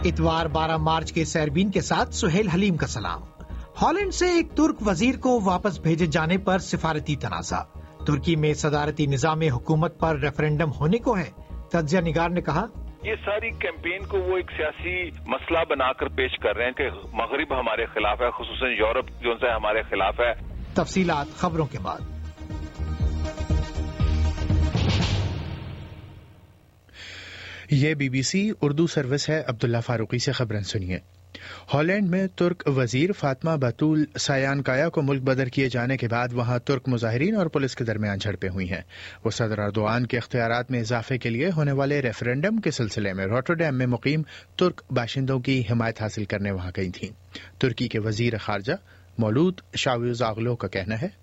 اتوار 12 مارچ کے سیربین کے ساتھ سہیل حلیم کا سلام۔ ہالینڈ سے ایک ترک وزیر کو واپس بھیجے جانے پر سفارتی تنازع۔ ترکی میں صدارتی نظام حکومت پر ریفرینڈم ہونے کو ہے۔ تجزیہ نگار نے کہا یہ ساری کیمپین کو وہ ایک سیاسی مسئلہ بنا کر پیش کر رہے ہیں کہ مغرب ہمارے خلاف ہے، خصوصاً یورپ جو ہے ہمارے خلاف ہے۔ تفصیلات خبروں کے بعد۔ یہ B B C Urdu service ہے۔ عبداللہ فاروقی سے خبریں سنیے۔ ہالینڈ میں ترک وزیر فاطمہ بطول سایانکایا کو ملک بدر کیے جانے کے بعد وہاں ترک مظاہرین اور پولیس کے درمیان جھڑپیں ہوئی ہیں۔ وہ صدر اردوان کے اختیارات میں اضافے کے لیے ہونے والے ریفرینڈم کے سلسلے میں روٹرڈیم میں مقیم ترک باشندوں کی حمایت حاصل کرنے وہاں گئی تھیں۔ ترکی کے وزیر خارجہ مولود چاوشاغلو کا کہنا ہے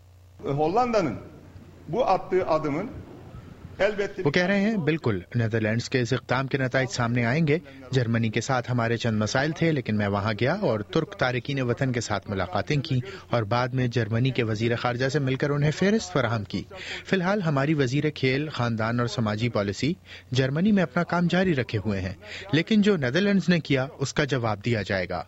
وہ کہہ رہے ہیں بالکل نیدرلینڈز کے اس اقدام کے نتائج سامنے آئیں گے۔ جرمنی کے ساتھ ہمارے چند مسائل تھے، لیکن میں وہاں گیا اور ترک تارکین وطن کے ساتھ ملاقاتیں کی اور بعد میں جرمنی کے وزیر خارجہ سے مل کر انہیں فہرست فراہم کی۔ فی الحال ہماری وزیر کھیل، خاندان اور سماجی پالیسی جرمنی میں اپنا کام جاری رکھے ہوئے ہیں، لیکن جو نیدرلینڈز نے کیا اس کا جواب دیا جائے گا۔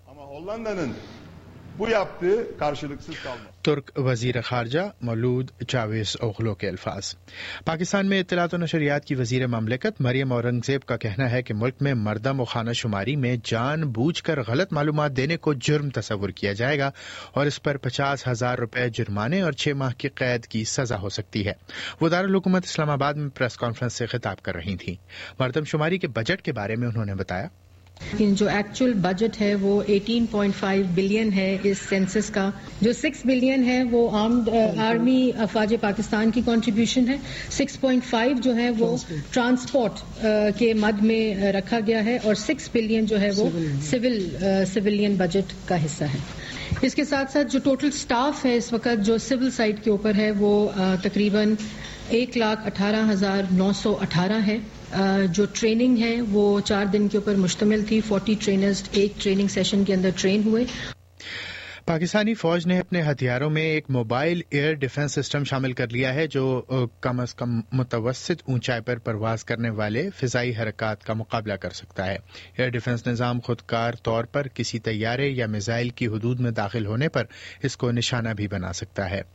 ترک وزیر خارجہ مولود چاوش اوغلو کے الفاظ۔ پاکستان میں اطلاعات و نشریات کی وزیر مملکت مریم اورنگزیب کا کہنا ہے کہ ملک میں مردم و خانہ شماری میں جان بوجھ کر غلط معلومات دینے کو جرم تصور کیا جائے گا اور اس پر 50,000 روپے جرمانے اور 6 ماہ کی قید کی سزا ہو سکتی ہے۔ وہ دارالحکومت اسلام آباد میں پریس کانفرنس سے خطاب کر رہی تھیں۔ مردم شماری کے بجٹ کے بارے میں انہوں نے بتایا جو ایکچوئل بجٹ ہے وہ 18.5 بلین ہے اس سینسس کا۔ جو 6 بلین ہے وہ آرمی افواج پاکستان کی کنٹریبیوشن ہے، 6.5 جو ہے وہ ٹرانسپورٹ کے مد میں رکھا گیا ہے اور 6 بلین جو ہے وہ سویلین بجٹ کا حصہ ہے۔ اس کے ساتھ ساتھ جو ٹوٹل سٹاف ہے اس وقت جو سول سائٹ کے اوپر ہے وہ تقریباً 1,18,918 ہے۔ جو ٹریننگ ہے وہ 4 دن کے اوپر مشتمل تھی۔ 40 ٹرینرز ایک ٹریننگ سیشن کے اندر ٹرین ہوئے۔ پاکستانی فوج نے اپنے ہتھیاروں میں ایک موبائل ایئر ڈیفنس سسٹم شامل کر لیا ہے جو کم از کم متوسط اونچائی پر پرواز کرنے والے فضائی حرکات کا مقابلہ کر سکتا ہے۔ ایئر ڈیفنس نظام خودکار طور پر کسی طیارے یا میزائل کی حدود میں داخل ہونے پر اس کو نشانہ بھی بنا سکتا ہے۔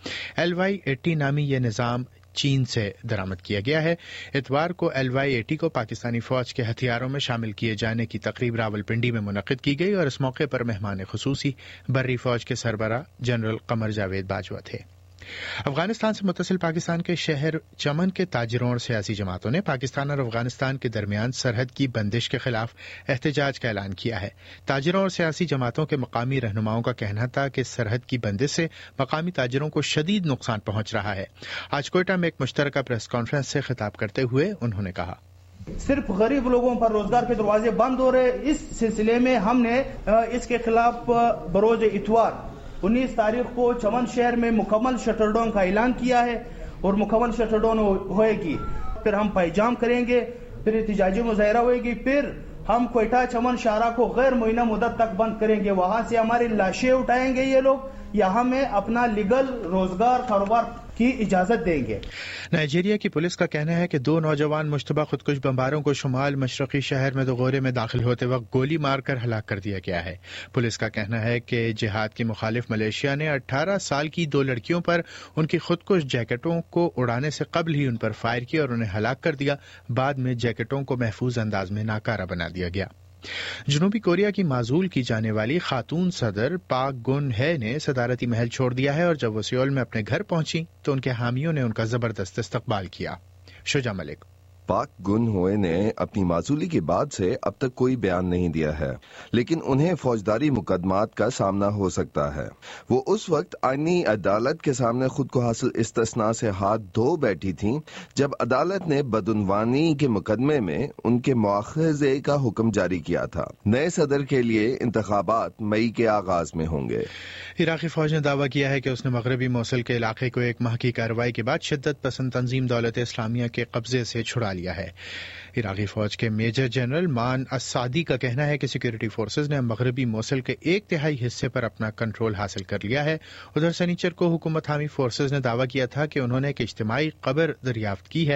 LY-80 نامی یہ نظام چین سے درآمد کیا گیا ہے۔ اتوار کو LY-80 کو پاکستانی فوج کے ہتھیاروں میں شامل کیے جانے کی تقریب راولپنڈی میں منعقد کی گئی اور اس موقع پر مہمان خصوصی بری فوج کے سربراہ جنرل قمر جاوید باجوہ تھے۔ افغانستان سے متصل پاکستان کے شہر چمن کے تاجروں اور سیاسی جماعتوں نے پاکستان اور افغانستان کے درمیان سرحد کی بندش کے خلاف احتجاج کا اعلان کیا ہے۔ تاجروں اور سیاسی جماعتوں کے مقامی رہنماؤں کا کہنا تھا کہ سرحد کی بندش سے مقامی تاجروں کو شدید نقصان پہنچ رہا ہے۔ آج کوئٹہ میں ایک مشترکہ پریس کانفرنس سے خطاب کرتے ہوئے انہوں نے کہا صرف غریب لوگوں پر روزگار کے دروازے بند ہو رہے۔ اس سلسلے میں ہم نے اس کے خلاف بروز اتوار 19 تاریخ کو چمن شہر میں مکمل شٹر ڈاؤن کا اعلان کیا ہے اور مکمل شٹر ڈاؤن ہوئے گی۔ پھر ہم پیجام کریں گے، پھر احتجاجی مظاہرہ ہوئے گی، پھر ہم کوئٹہ چمن شاہراہ کو غیر معینہ مدت تک بند کریں گے۔ وہاں سے ہماری لاشیں اٹھائیں گے یہ لوگ، یہاں ہمیں اپنا لیگل روزگار کاروبار کی اجازت دیں گے۔ نائجیریا کی پولیس کا کہنا ہے کہ 2 نوجوان مشتبہ خودکش بمباروں کو شمال مشرقی شہر میدوغورے میں داخل ہوتے وقت گولی مار کر ہلاک کر دیا گیا ہے۔ پولیس کا کہنا ہے کہ جہاد کی مخالف ملیشیا نے 18 سال کی 2 لڑکیوں پر ان کی خودکش جیکٹوں کو اڑانے سے قبل ہی ان پر فائر کیا اور انہیں ہلاک کر دیا۔ بعد میں جیکٹوں کو محفوظ انداز میں ناکارہ بنا دیا گیا۔ جنوبی کوریا کی معزول کی جانے والی خاتون صدر پاک گن ہے نے صدارتی محل چھوڑ دیا ہے اور جب وہ سیول میں اپنے گھر پہنچی تو ان کے حامیوں نے ان کا زبردست استقبال کیا۔ شجاع ملک۔ پاک گن ہوئے نے اپنی معزولی کے بعد سے اب تک کوئی بیان نہیں دیا ہے، لیکن انہیں فوجداری مقدمات کا سامنا ہو سکتا ہے۔ وہ اس وقت آئینی عدالت کے سامنے خود کو حاصل استثناء سے ہاتھ دھو بیٹھی تھیں جب عدالت نے بدعنوانی کے مقدمے میں ان کے مواخذے کا حکم جاری کیا تھا۔ نئے صدر کے لیے انتخابات مئی کے آغاز میں ہوں گے۔ عراقی فوج نے دعویٰ کیا ہے کہ اس نے مغربی موصل کے علاقے کو 1 ماہ کی کارروائی کے بعد شدت پسند تنظیم دولت اسلامیہ کے قبضے سے چھڑا لیا ہے۔ عراقی فوج کے میجر جنرل مان السعدی کا کہنا ہے کہ سیکورٹی فورسز نے مغربی موصل کے 1/3 حصے پر اپنا کنٹرول حاصل کر لیا ہے۔ ادھر سنیچر کو حکومت حامی فورسز نے دعویٰ کیا تھا کہ انہوں نے ایک اجتماعی قبر دریافت کی ہے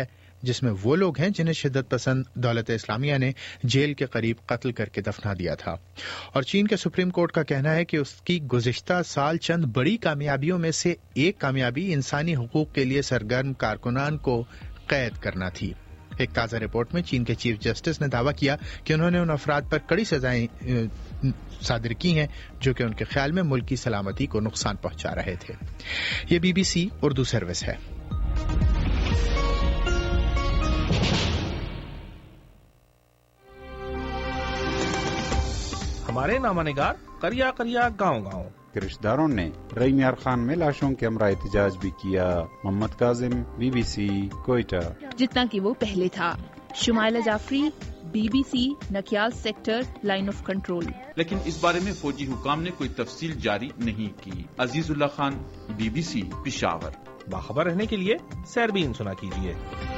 جس میں وہ لوگ ہیں جنہیں شدت پسند دولت اسلامیہ نے جیل کے قریب قتل کر کے دفنا دیا تھا۔ اور چین کے سپریم کورٹ کا کہنا ہے کہ اس کی گزشتہ سال چند بڑی کامیابیوں میں سے ایک کامیابی انسانی حقوق کے لیے سرگرم کارکنان کو قید کرنا تھی۔ ایک تازہ رپورٹ میں چین کے چیف جسٹس نے دعویٰ کیا کہ انہوں نے ان افراد پر کڑی سزائیں صادر کی ہیں جو کہ ان کے خیال میں ملک کی سلامتی کو نقصان پہنچا رہے تھے۔ یہ BBC اردو سروس ہے۔ ہمارے نامہ نگار کریا کریا گاؤں گاؤں کے رشتہ داروں نے رئی میار خان میں لاشوں کے ہمراہ احتجاج بھی کیا۔ محمد کاظم BBC کوئٹہ۔ جتنا کہ وہ پہلے تھا۔ Shumaila Jafri BBC Nakyal sector line of control. لیکن اس بارے میں فوجی حکام نے کوئی تفصیل جاری نہیں کی۔ عزیز اللہ خان BBC پشاور۔ باخبر رہنے کے لیے سیربین سنا کیجیے۔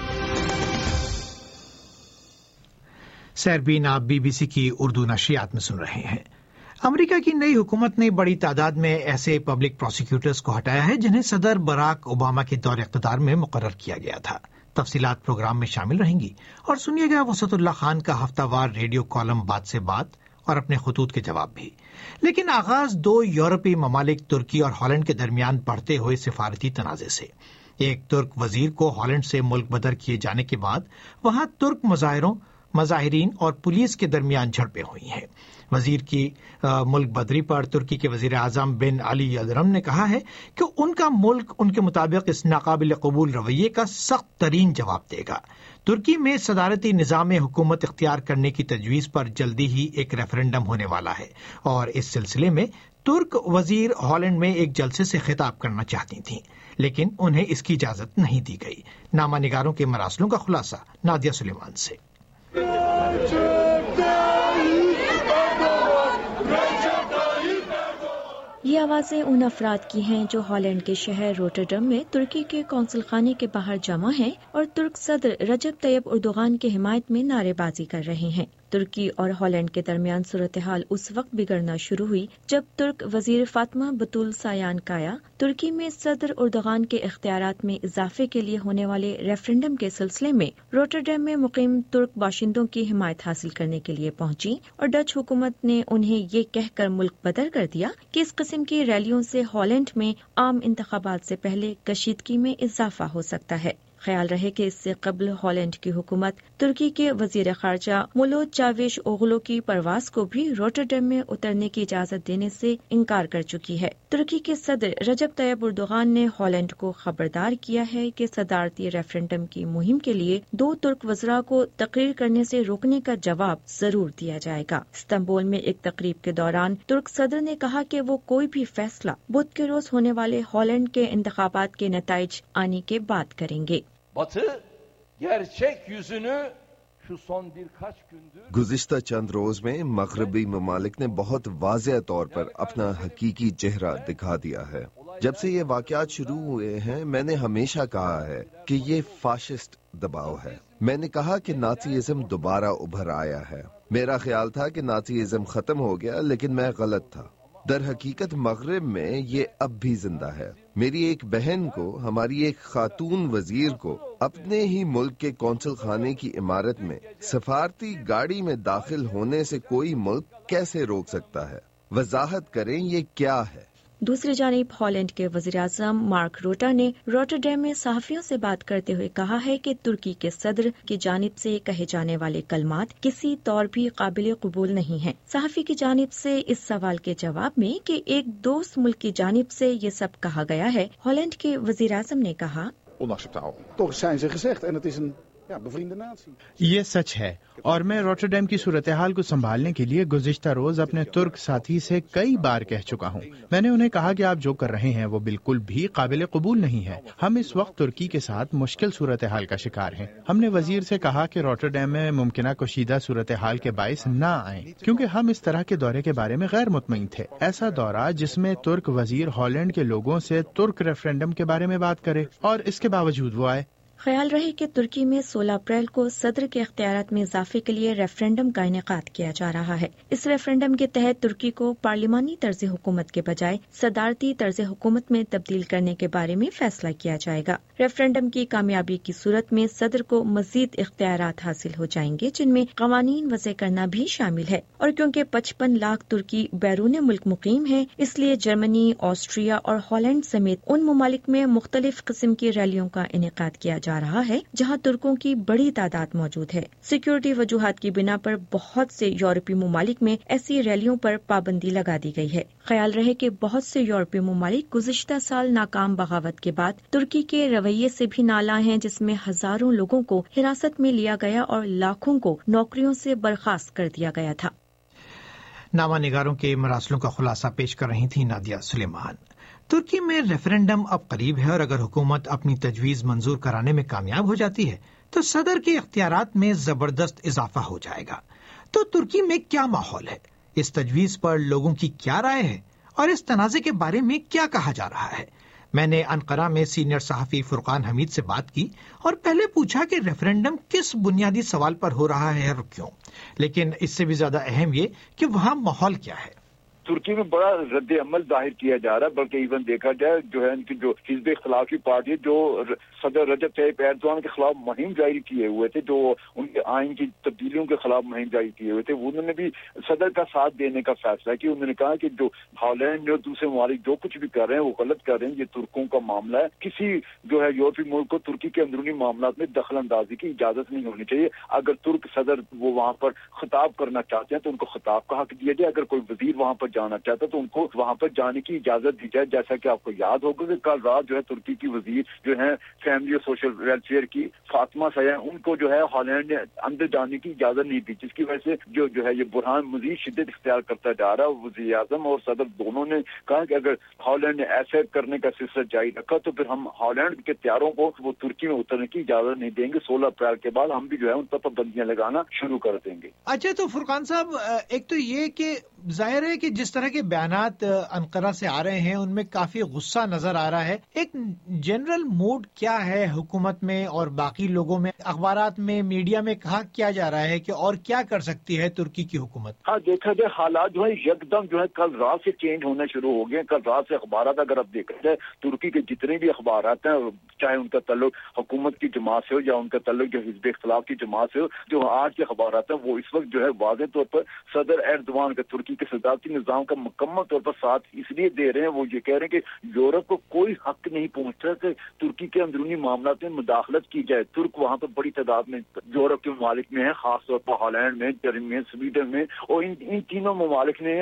سیربین آپ BBC کی اردو نشریات میں سن رہے ہیں۔ امریکہ کی نئی حکومت نے بڑی تعداد میں ایسے پبلک پروسیکیوٹرز کو ہٹایا ہے جنہیں صدر براک اوباما کے دور اقتدار میں مقرر کیا گیا تھا۔ تفصیلات پروگرام میں شامل رہیں گی اور سنیے گا وسعت اللہ خان کا ہفتہ وار ریڈیو کالم بات سے بات اور اپنے خطوط کے جواب بھی۔ لیکن آغاز دو یورپی ممالک ترکی اور ہالینڈ کے درمیان بڑھتے ہوئے سفارتی تنازع سے۔ ایک ترک وزیر کو ہالینڈ سے ملک بدر کیے جانے کے بعد وہاں ترک مظاہرین اور پولیس کے درمیان جھڑپیں ہوئی ہیں۔ وزیر کی ملک بدری پر ترکی کے وزیر اعظم بن علی یلدرم نے کہا ہے کہ ان کا ملک ان کے مطابق اس ناقابل قبول رویے کا سخت ترین جواب دے گا۔ ترکی میں صدارتی نظام حکومت اختیار کرنے کی تجویز پر جلدی ہی ایک ریفرنڈم ہونے والا ہے اور اس سلسلے میں ترک وزیر ہالینڈ میں ایک جلسے سے خطاب کرنا چاہتی تھیں لیکن انہیں اس کی اجازت نہیں دی گئی۔ نامہ نگاروں کے مراسلوں کا خلاصہ نادیہ سلیمان سے۔ یہ آوازیں ان افراد کی ہیں جو ہالینڈ کے شہر روٹرڈم میں ترکی کے قونصل خانے کے باہر جمع ہیں اور ترک صدر رجب طیب اردوغان کی حمایت میں نعرے بازی کر رہے ہیں۔ ترکی اور ہالینڈ کے درمیان صورتحال اس وقت بگڑنا شروع ہوئی جب ترک وزیر فاطمہ بتول سایان کایا ترکی میں صدر اردوغان کے اختیارات میں اضافے کے لیے ہونے والے ریفرنڈم کے سلسلے میں روٹرڈم میں مقیم ترک باشندوں کی حمایت حاصل کرنے کے لیے پہنچی اور ڈچ حکومت نے انہیں یہ کہہ کر ملک بدر کر دیا کہ اس قسم کی ریلیوں سے ہالینڈ میں عام انتخابات سے پہلے کشیدگی میں اضافہ ہو سکتا ہے۔ خیال رہے کہ اس سے قبل ہالینڈ کی حکومت ترکی کے وزیر خارجہ مولود چاوش اوغلو کی پرواز کو بھی روٹرڈم میں اترنے کی اجازت دینے سے انکار کر چکی ہے۔ ترکی کے صدر رجب طیب اردوغان نے ہالینڈ کو خبردار کیا ہے کہ صدارتی ریفرنڈم کی مہم کے لیے دو ترک وزراء کو تقریر کرنے سے روکنے کا جواب ضرور دیا جائے گا۔ استنبول میں ایک تقریب کے دوران ترک صدر نے کہا کہ وہ کوئی بھی فیصلہ بدھ کے روز ہونے والے ہالینڈ کے انتخابات کے نتائج آنے کے بعد کریں گے۔ گزشتہ چند روز میں مغربی ممالک نے بہت واضح طور پر اپنا حقیقی چہرہ دکھا دیا ہے۔ جب سے یہ واقعات شروع ہوئے ہیں میں نے ہمیشہ کہا ہے کہ یہ فاشسٹ دباؤ ہے۔ میں نے کہا کہ نازیزم دوبارہ ابھر آیا ہے۔ میرا خیال تھا کہ نازیزم ختم ہو گیا لیکن میں غلط تھا۔ در حقیقت مغرب میں یہ اب بھی زندہ ہے۔ میری ایک بہن کو، ہماری ایک خاتون وزیر کو اپنے ہی ملک کے قونصل خانے کی عمارت میں سفارتی گاڑی میں داخل ہونے سے کوئی ملک کیسے روک سکتا ہے؟ وضاحت کریں یہ کیا ہے؟ دوسری جانب ہالینڈ کے وزیر اعظم مارک روٹا نے روٹرڈم میں صحافیوں سے بات کرتے ہوئے کہا ہے کہ ترکی کے صدر کی جانب سے کہے جانے والے کلمات کسی طور بھی قابل قبول نہیں ہیں۔ صحافی کی جانب سے اس سوال کے جواب میں کہ ایک دوست ملک کی جانب سے یہ سب کہا گیا ہے، ہالینڈ کے وزیر اعظم نے کہا یہ سچ ہے اور میں روٹرڈم کی صورتحال کو سنبھالنے کے لیے گزشتہ روز اپنے ترک ساتھی سے کئی بار کہہ چکا ہوں۔ میں نے انہیں کہا کہ آپ جو کر رہے ہیں وہ بالکل بھی قابل قبول نہیں ہے۔ ہم اس وقت ترکی کے ساتھ مشکل صورتحال کا شکار ہیں۔ ہم نے وزیر سے کہا کہ روٹرڈم میں ممکنہ کشیدہ صورتحال کے باعث نہ آئیں کیونکہ ہم اس طرح کے دورے کے بارے میں غیر مطمئن تھے۔ ایسا دورہ جس میں ترک وزیر ہالینڈ کے لوگوں سے ترک ریفرنڈم کے بارے میں بات کرے اور اس کے باوجود وہ آئے۔ خیال رہے کہ ترکی میں 16 اپریل کو صدر کے اختیارات میں اضافے کے لیے ریفرنڈم کا انعقاد کیا جا رہا ہے۔ اس ریفرنڈم کے تحت ترکی کو پارلیمانی طرز حکومت کے بجائے صدارتی طرز حکومت میں تبدیل کرنے کے بارے میں فیصلہ کیا جائے گا۔ ریفرنڈم کی کامیابی کی صورت میں صدر کو مزید اختیارات حاصل ہو جائیں گے، جن میں قوانین وضع کرنا بھی شامل ہے، اور کیونکہ 55 لاکھ ترکی بیرون ملک مقیم ہیں، اس لیے جرمنی، آسٹریا اور ہالینڈ سمیت ان ممالک میں مختلف قسم کی ریلیوں کا انعقاد کیا جا رہا ہے جہاں ترکوں کی بڑی تعداد موجود ہے۔ سیکیورٹی وجوہات کی بنا پر بہت سے یورپی ممالک میں ایسی ریلیوں پر پابندی لگا دی گئی ہے۔ خیال رہے کہ بہت سے یورپی ممالک گزشتہ سال ناکام بغاوت کے بعد ترکی کے رویے سے بھی نالاں ہیں، جس میں ہزاروں لوگوں کو حراست میں لیا گیا اور لاکھوں کو نوکریوں سے برخاست کر دیا گیا تھا۔ نامہ نگاروں کے مراسلوں کا خلاصہ پیش کر رہی تھی نادیہ سلیمان۔ ترکی میں ریفرنڈم اب قریب ہے، اور اگر حکومت اپنی تجویز منظور کرانے میں کامیاب ہو جاتی ہے تو صدر کے اختیارات میں زبردست اضافہ ہو جائے گا۔ تو ترکی میں کیا ماحول ہے؟ اس تجویز پر لوگوں کی کیا رائے ہے اور اس تنازع کے بارے میں کیا کہا جا رہا ہے؟ میں نے انقرہ میں سینئر صحافی فرقان حمید سے بات کی اور پہلے پوچھا کہ ریفرنڈم کس بنیادی سوال پر ہو رہا ہے اور کیوں، لیکن اس سے بھی زیادہ اہم یہ کہ وہاں ماحول کیا ہے۔ ترکی میں بڑا رد عمل ظاہر کیا جا رہا ہے، بلکہ ایون دیکھا جائے جو ہے ان کی جو حزب اختلاف کی پارٹی جو صدر رجب طیب ایردوان کے خلاف مہم جاری کیے ہوئے تھے، جو ان کے آئین کی تبدیلیوں کے خلاف مہم جاری کیے ہوئے تھے، انہوں نے بھی صدر کا ساتھ دینے کا فیصلہ کیا۔ انہوں نے کہا کہ جو ہالینڈ اور دوسرے ممالک جو کچھ بھی کر رہے ہیں وہ غلط کر رہے ہیں، یہ ترکوں کا معاملہ ہے، کسی جو ہے یورپی ملک کو ترکی کے اندرونی معاملات میں دخل اندازی کی اجازت نہیں ہونی چاہیے۔ اگر ترک صدر وہ وہاں پر خطاب کرنا چاہتے ہیں تو ان کو خطاب کا حق دیا جائے، اگر کوئی وزیر وہاں پر جانا چاہتا ہے تو ان کو وہاں پر جانے کی اجازت دی جائے۔ جیسا کہ آپ کو یاد ہوگا کہ کل رات جو ہے ترکی کی وزیر جو ہے فیملی اور سوشل ویلفیئر کی فاطمہ سیاح، ان کو جو ہے ہالینڈ نے اندر جانے کی اجازت نہیں دی، جس کی وجہ سے جو ہے یہ بحران مزید شدت اختیار کرتا جا رہا ہے۔ وزیر اعظم اور صدر دونوں نے کہا کہ اگر ہالینڈ نے ایسے کرنے کا سلسلہ جاری رکھا تو پھر ہم ہالینڈ کے طیاروں کو وہ ترکی میں اترنے کی اجازت نہیں دیں گے۔ 16 اپریل کے بعد ہم بھی جو ہے ان پر پابندیاں لگانا شروع کر دیں گے۔ اچھا، تو فرقان صاحب، ایک تو یہ کہ ظاہر ہے کہ جس طرح کے بیانات انقرہ سے آ رہے ہیں ان میں کافی غصہ نظر آ رہا ہے، ایک جنرل موڈ کیا ہے حکومت میں اور باقی لوگوں میں؟ اخبارات میں، میڈیا میں کہا کیا جا رہا ہے کہ اور کیا کر سکتی ہے ترکی کی حکومت؟ ہاں، دیکھا جائے حالات جو ہے یکدم جو ہے کل رات سے چینج ہونا شروع ہو گئے۔ کل رات سے اخبارات اگر اب دیکھا جائے ترکی کے جتنے بھی اخبارات ہیں، چاہے ان کا تعلق حکومت کی جماعت سے ہو یا ان کا تعلق جو حزب اختلاف کی جماعت سے ہو، جو آج کے اخبارات ہیں وہ اس وقت جو ہے واضح طور پر صدر ایردوان کا ترکی کے صدارتی نظام کا مکمل طور پر ساتھ اس لیے دے رہے ہیں۔ وہ یہ کہہ رہے ہیں کہ یورپ کو کوئی حق نہیں پہنچتا کہ ترکی کے اندرونی معاملات میں مداخلت کی جائے۔ ترک وہاں پر بڑی تعداد میں یورپ کے ممالک میں ہیں، خاص طور پر ہالینڈ میں، جرمنی میں، سویڈن میں، اور ان تینوں ممالک نے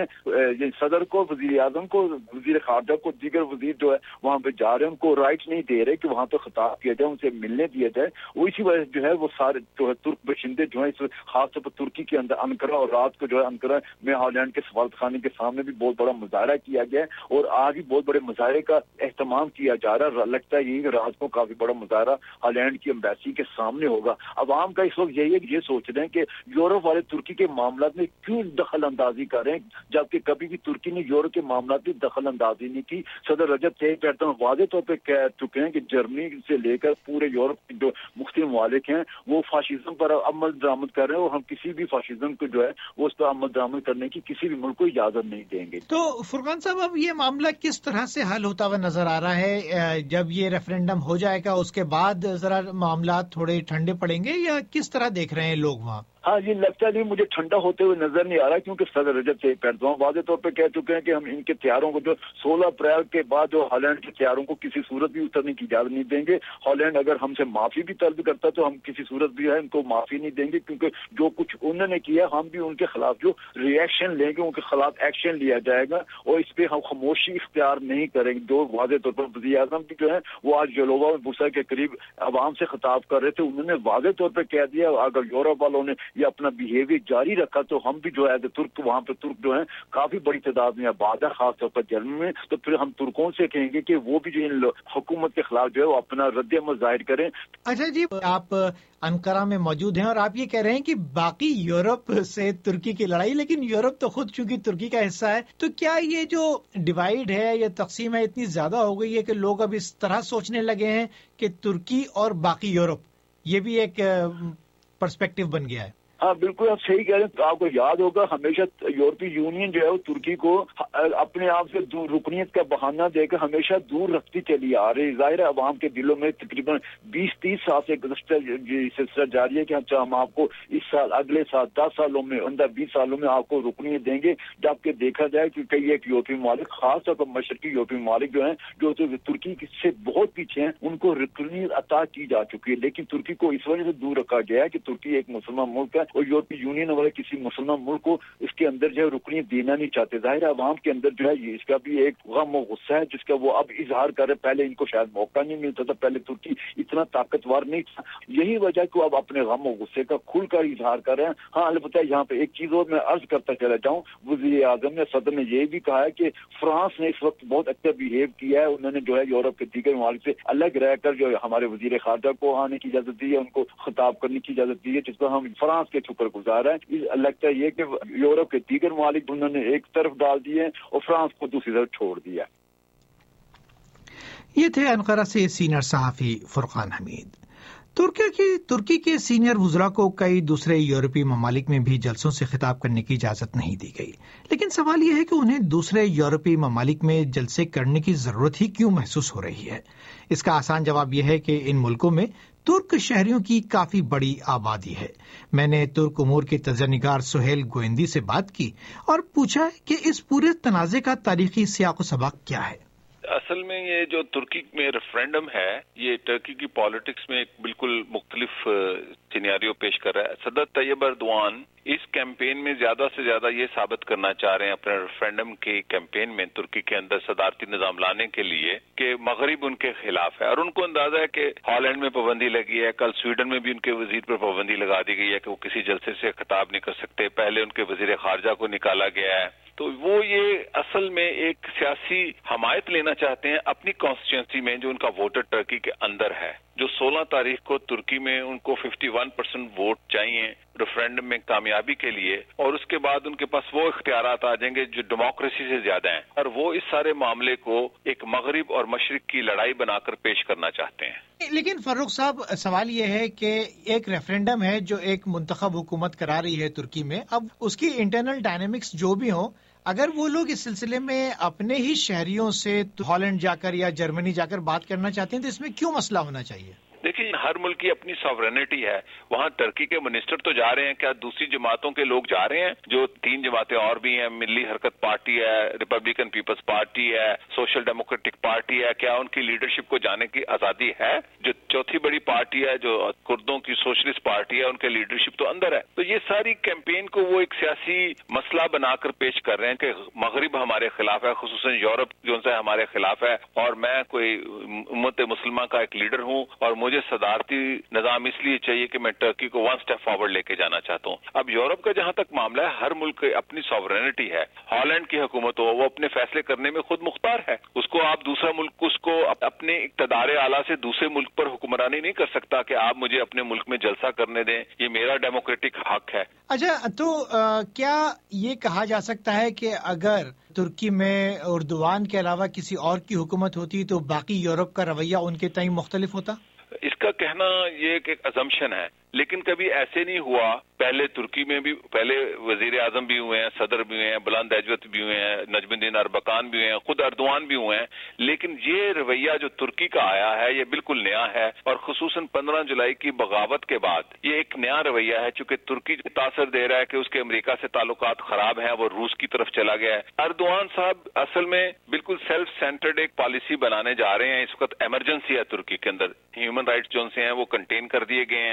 صدر کو، وزیر اعظم کو، وزیر خارجہ کو، دیگر وزیر جو ہے وہاں پہ جا رہے ہیں، ان کو رائٹ نہیں دے رہے کہ وہاں پہ خطاب کیا جائے، ان سے ملنے دیا جائے۔ وہ اسی وجہ جو ہے وہ سارے جو ہے ترک باشندے جو ہیں خاص طور پر ترکی کے اندر انقرہ، اور رات کو جو ہے انقرہ میں ہالینڈ کے سفارت خانے کے سامنے بھی بہت بڑا مظاہرہ کیا گیا ہے، اور آج بھی بہت بڑے مظاہرے کا اہتمام کیا جا رہا ہے۔ لگتا ہے یہ کہ رات کو کافی بڑا مظاہرہ ہالینڈ کی ایمبیسی کے سامنے ہوگا۔ عوام کا اس وقت یہی ہے کہ یہ سوچ رہے ہیں کہ یورپ والے ترکی کے معاملات میں کیوں دخل اندازی کر رہے ہیں، جبکہ کبھی بھی ترکی نے یورپ کے معاملات میں دخل اندازی نہیں کی۔ صدر رجب طیب ایردوان واضح طور پہ کہہ چکے ہیں کہ جرمنی سے لے کر پورے یورپ کے جو مختلف ممالک ہیں وہ فاشزم پر عمل درآمد کر رہے ہیں، اور ہم کسی بھی فاشزم کو جو ہے وہ اس پر عمل درآمد کرنے کی کسی بھی ملک کو اجازت نہیں دیں گے۔ تو فرقان صاحب، اب یہ معاملہ کس طرح سے حل ہوتا ہوا نظر آ رہا ہے؟ جب یہ ریفرنڈم ہو جائے گا اس کے بعد ذرا معاملات تھوڑے ٹھنڈے پڑیں گے، یا کس طرح دیکھ رہے ہیں لوگ وہاں؟ ہاں، یہ لگتا نہیں، مجھے ٹھنڈا ہوتے ہوئے نظر نہیں آ رہا، کیونکہ صدر رجب طیب ایردوان واضح طور پہ کہہ چکے ہیں کہ ہم ان کے طیاروں کو جو 16 اپریل کے بعد جو ہالینڈ کے طیاروں کو کسی صورت بھی اترنے کی اجازت نہیں دیں گے۔ ہالینڈ اگر ہم سے معافی بھی طلب کرتا تو ہم کسی صورت بھی ہے ان کو معافی نہیں دیں گے، کیونکہ جو کچھ انہوں نے کیا ہم بھی ان کے خلاف جو ریئیکشن لیں گے، ان کے خلاف ایکشن لیا جائے گا، اور اس پہ ہم خاموشی اختیار نہیں کریں گے۔ جو واضح طور پر وزیر اعظم بھی جو ہے وہ آج جلووا میں بوسا کے قریب عوام سے خطاب کر رہے تھے، انہوں نے واضح طور پہ کہہ دیا اگر یورپ والوں نے یہ اپنا بیہیویئر جاری رکھا تو ہم بھی جو ہے ترک وہاں پہ ترک جو ہیں کافی بڑی تعداد میں آباد ہے، خاص طور پر جرمن میں، تو پھر ہم ترکوں سے کہیں گے کہ وہ بھی جو ان حکومت کے خلاف جو ہے وہ اپنا رد عمل ظاہر کریں۔ اچھا جی، آپ انقرہ میں موجود ہیں اور آپ یہ کہہ رہے ہیں کہ باقی یورپ سے ترکی کی لڑائی، لیکن یورپ تو خود چونکہ ترکی کا حصہ ہے، تو کیا یہ جو ڈیوائیڈ ہے یا تقسیم ہے اتنی زیادہ ہو گئی ہے کہ لوگ اب اس طرح سوچنے لگے ہیں کہ ترکی اور باقی یورپ یہ بھی ایک پرسپیکٹو بن گیا ہے؟ ہاں بالکل آپ صحیح کہہ رہے ہیں۔ آپ کو یاد ہوگا ہمیشہ یورپی یونین جو ہے وہ ترکی کو اپنے آپ سے دور رکنیت کا بہانہ دے کر ہمیشہ دور رکھتی چلی آ رہی۔ ظاہر ہے عوام کے دلوں میں تقریباً 20-30 سال سے سلسلہ جاری ہے کہ ہم آپ کو اس سال، اگلے سال، 10 سالوں میں، 20 سالوں میں آپ کو رکنیت دیں گے، جبکہ دیکھا جائے کہ کئی ایک یورپی ممالک، خاص طور پر مشرقی یورپی ممالک جو ہیں جو ترکی سے بہت پیچھے ہیں، ان کو رکنیت عطا کی جا چکی ہے، لیکن ترکی کو اس وجہ سے دور رکھا گیا ہے کہ ترکی ایک مسلمان ملک ہے اور یورپی یونین والے کسی مسلمان ملک کو اس کے اندر جو ہے رکنیت دینا نہیں چاہتے۔ ظاہر ہے عوام کے اندر جو ہے اس کا بھی ایک غم و غصہ ہے جس کا وہ اب اظہار کر رہے۔ پہلے ان کو شاید موقع نہیں ملتا تھا، پہلے ترکی اتنا طاقتور نہیں تھا، یہی وجہ کہ وہ اب اپنے غم و غصے کا کھل کر اظہار کر رہے ہیں۔ ہاں البتہ یہاں پہ ایک چیز اور میں عرض کرتا چلا جاؤں، وزیر اعظم نے، صدر نے یہ بھی کہا ہے کہ فرانس نے اس وقت بہت اچھا بیہیو کیا ہے، انہوں نے جو ہے یورپ کے دیگر ممالک سے الگ رہ کر جو ہمارے وزیر خارجہ کو آنے کی اجازت دی ہے، ان کو خطاب کرنے کی اجازت دی ہے، جس پر ہم فرانس کے شکر گزار ہیں۔ لگتا ہے یہ کہ یورپ کے دیگر ممالک انہوں نے ایک طرف ڈال دیے اور فرانس کو دوسری طرف چھوڑ دیا۔ یہ تھے انقرہ سے سینئر صحافی فرقان حمید۔ ترکی کے سینئر وزراء کو کئی دوسرے یورپی ممالک میں بھی جلسوں سے خطاب کرنے کی اجازت نہیں دی گئی، لیکن سوال یہ ہے کہ انہیں دوسرے یورپی ممالک میں جلسے کرنے کی ضرورت ہی کیوں محسوس ہو رہی ہے؟ اس کا آسان جواب یہ ہے کہ ان ملکوں میں ترک شہریوں کی کافی بڑی آبادی ہے۔ میں نے ترک امور کے تجزیہ نگار سہیل گوئندی سے بات کی اور پوچھا کہ اس پورے تنازع کا تاریخی سیاق و سباق کیا ہے۔ اصل میں یہ جو ترکی میں ریفرینڈم ہے، یہ ترکی کی پالیٹکس میں ایک بالکل مختلف سینیریو پیش کر رہا ہے۔ صدر طیب ایردوان اس کیمپین میں زیادہ سے زیادہ یہ ثابت کرنا چاہ رہے ہیں اپنے ریفرینڈم کے کیمپین میں ترکی کے اندر صدارتی نظام لانے کے لیے کہ مغرب ان کے خلاف ہے، اور ان کو اندازہ ہے کہ ہالینڈ میں پابندی لگی ہے، کل سویڈن میں بھی ان کے وزیر پر پابندی لگا دی گئی ہے کہ وہ کسی جلسے سے خطاب نہیں کر سکتے، پہلے ان کے وزیر خارجہ کو نکالا گیا ہے۔ تو وہ یہ اصل میں ایک سیاسی حمایت لینا چاہتے ہیں اپنی کانسٹیچوئنسی میں جو ان کا ووٹر ٹرکی کے اندر ہے، جو 16 تاریخ کو ترکی میں ان کو 51% ووٹ چاہیے ریفرینڈم میں کامیابی کے لیے، اور اس کے بعد ان کے پاس وہ اختیارات آ جائیں گے جو ڈیموکریسی سے زیادہ ہیں، اور وہ اس سارے معاملے کو ایک مغرب اور مشرق کی لڑائی بنا کر پیش کرنا چاہتے ہیں۔ لیکن فاروق صاحب، سوال یہ ہے کہ ایک ریفرینڈم ہے جو ایک منتخب حکومت کرا رہی ہے ترکی میں، اب اس کی انٹرنل ڈائنامکس جو بھی ہوں، اگر وہ لوگ اس سلسلے میں اپنے ہی شہریوں سے ہالینڈ جا کر یا جرمنی جا کر بات کرنا چاہتے ہیں تو اس میں کیوں مسئلہ ہونا چاہیے؟ دیکھیے، ہر ملک کی اپنی ساورینٹی ہے۔ وہاں ترکی کے منسٹر تو جا رہے ہیں، کیا دوسری جماعتوں کے لوگ جا رہے ہیں؟ جو 3 جماعتیں اور بھی ہیں، ملی حرکت پارٹی ہے، ریپبلکن پیپلز پارٹی ہے، سوشل ڈیموکریٹک پارٹی ہے، کیا ان کی لیڈرشپ کو جانے کی آزادی ہے؟ جو چوتھی بڑی پارٹی ہے، جو کردوں کی سوشلسٹ پارٹی ہے، ان کے لیڈرشپ تو اندر ہے۔ تو یہ ساری کیمپین کو وہ ایک سیاسی مسئلہ بنا کر پیش کر رہے ہیں کہ مغرب ہمارے خلاف ہے، خصوصاً یورپ جو ان سے ہمارے خلاف ہے، اور میں کوئی امت مسلمہ کا ایک لیڈر ہوں اور مجھے صدارتی نظام اس لیے چاہیے کہ میں ٹرکی کو 1 اسٹیپ فارورڈ لے کے جانا چاہتا ہوں۔ اب یورپ کا جہاں تک معاملہ ہے، ہر ملک کی اپنی ساورینٹی ہے۔ ہالینڈ کی حکومت ہو، وہ اپنے فیصلے کرنے میں خود مختار ہے، اس کو آپ دوسرا ملک اس کو اپنے اقتدار اعلیٰ سے دوسرے ملک پر حکمرانی نہیں کر سکتا کہ آپ مجھے اپنے ملک میں جلسہ کرنے دیں، یہ میرا ڈیموکریٹک حق ہے۔ اچھا، تو کیا یہ کہا جا سکتا ہے کہ اگر ترکی میں اردوغان کے علاوہ کسی اور کی حکومت ہوتی تو باقی یورپ کا رویہ ان کے تئیں مختلف ہوتا؟ اس کا کہنا یہ ایک ازمپشن ہے، لیکن کبھی ایسے نہیں ہوا۔ پہلے ترکی میں بھی پہلے وزیر اعظم بھی ہوئے ہیں، صدر بھی ہوئے ہیں، بلند ایجوت بھی ہوئے ہیں، نجم الدین اربکان بھی ہوئے ہیں، خود اردوان بھی ہوئے ہیں، لیکن یہ رویہ جو ترکی کا آیا ہے یہ بالکل نیا ہے، اور خصوصاً 15 جولائی کی بغاوت کے بعد یہ ایک نیا رویہ ہے، چونکہ ترکی تاثر دے رہا ہے کہ اس کے امریکہ سے تعلقات خراب ہیں، وہ روس کی طرف چلا گیا ہے۔ اردوان صاحب اصل میں بالکل سیلف سینٹرڈ ایک پالیسی بنانے جا رہے ہیں۔ اس وقت ایمرجنسی ہے ترکی کے اندر، ہیومن رائٹس جو ہیں وہ کنٹین کر دیے گئے ہیں،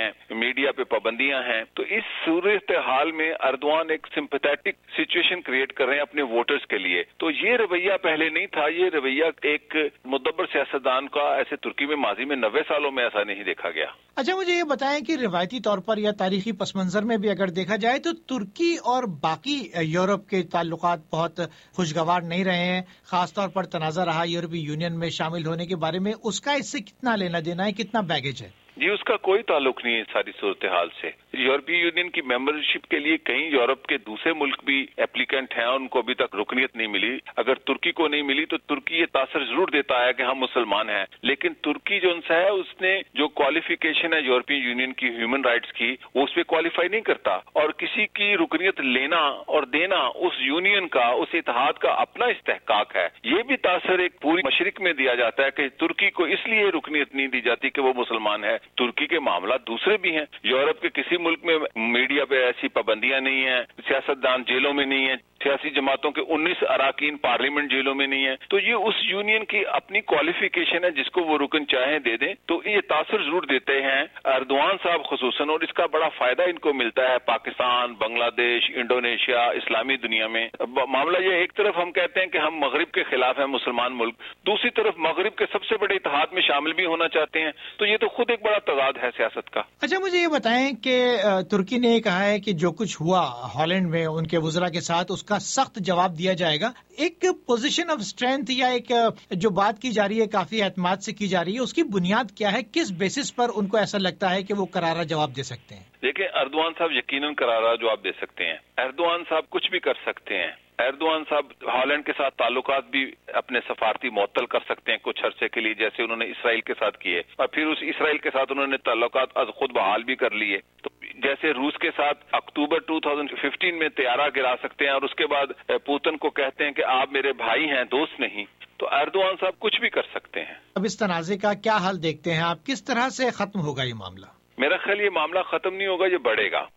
میڈیا پہ پابندیاں ہیں. تو اس صورتحال میں اردوان ایک سمپیتھیٹک سچویشن کریٹ کر رہے ہیں اپنے ووٹرز کے لیے. تو یہ رویہ پہلے نہیں تھا. یہ رویہ ایک مدبر سیاستدان کا ایسے ترکی میں ماضی میں 90 سالوں میں ایسا نہیں دیکھا گیا. اچھا مجھے یہ بتائیں کہ روایتی طور پر یا تاریخی پس منظر میں بھی اگر دیکھا جائے تو ترکی اور باقی یورپ کے تعلقات بہت خوشگوار نہیں رہے ہیں. خاص طور پر تنازع رہا یورپی یونین میں شامل ہونے کے بارے میں. اس کا اس سے کتنا لینا دینا ہے, کتنا بیگیج ہے؟ جی اس کا کوئی تعلق نہیں ہے ساری صورتحال سے. یورپی یونین کی ممبرشپ کے لیے کئی یورپ کے دوسرے ملک بھی اپلیکینٹ ہیں, ان کو ابھی تک رکنیت نہیں ملی. اگر ترکی کو نہیں ملی تو ترکی یہ تاثر ضرور دیتا ہے کہ ہم مسلمان ہیں, لیکن ترکی جو ہے اس نے جو کوالیفیکیشن ہے یورپی یونین کی ہیومن رائٹس کی وہ اس پہ کوالیفائی نہیں کرتا. اور کسی کی رکنیت لینا اور دینا اس یونین کا, اس اتحاد کا اپنا استحقاق ہے. یہ بھی تاثر ایک پوری مشرق میں دیا جاتا ہے کہ ترکی کو اس لیے رکنیت نہیں دی جاتی کہ وہ مسلمان ہے. ترکی کے معاملات دوسرے بھی ہیں. یورپ کے کسی ملک میں میڈیا پہ ایسی پابندیاں نہیں ہیں, سیاستدان جیلوں میں نہیں ہیں, سیاسی جماعتوں کے 19 اراکین پارلیمنٹ جیلوں میں نہیں ہے. تو یہ اس یونین کی اپنی کوالیفیکیشن ہے, جس کو وہ رکن چاہیں دے دیں. تو یہ تاثر ضرور دیتے ہیں اردوان صاحب خصوصاً, اور اس کا بڑا فائدہ ان کو ملتا ہے پاکستان, بنگلہ دیش, انڈونیشیا, اسلامی دنیا میں. معاملہ یہ ایک طرف ہم کہتے ہیں کہ ہم مغرب کے خلاف ہیں مسلمان ملک, دوسری طرف مغرب کے سب سے بڑے اتحاد میں شامل بھی ہونا چاہتے ہیں. تو یہ تو خود ایک بڑا تضاد ہے سیاست کا. اچھا مجھے یہ بتائیں کہ ترکی نے یہ کہا ہے کہ جو کچھ ہوا ہالینڈ میں ان کے وزراء کے ساتھ اس کا سخت جواب دیا جائے گا. ایک پوزیشن آف اسٹرینتھ یا ایک جو بات کی جا رہی ہے کافی اعتماد سے کی جا رہی ہے, اس کی بنیاد کیا ہے؟ کس بیسس پر ان کو ایسا لگتا ہے کہ وہ کرارا جواب دے سکتے ہیں؟ دیکھیں اردوان صاحب یقیناً کرارا جواب دے سکتے ہیں. اردوان صاحب کچھ بھی کر سکتے ہیں. اردوان صاحب ہالینڈ کے ساتھ تعلقات بھی اپنے سفارتی معطل کر سکتے ہیں کچھ عرصے کے لیے, جیسے انہوں نے اسرائیل کے ساتھ کیے, اور پھر اس اسرائیل کے ساتھ انہوں نے تعلقات از خود بحال بھی کر لیے. تو جیسے روس کے ساتھ اکتوبر 2015 میں طیارہ گرا سکتے ہیں اور اس کے بعد پوتن کو کہتے ہیں کہ آپ میرے بھائی ہیں, دوست نہیں. تو اردوان صاحب کچھ بھی کر سکتے ہیں. اب اس تنازع کا کیا حل دیکھتے ہیں آپ؟ کس طرح سے ختم ہوگا یہ معاملہ؟ میرا خیال یہ معاملہ ختم نہیں ہوگا, یہ بڑھے گا.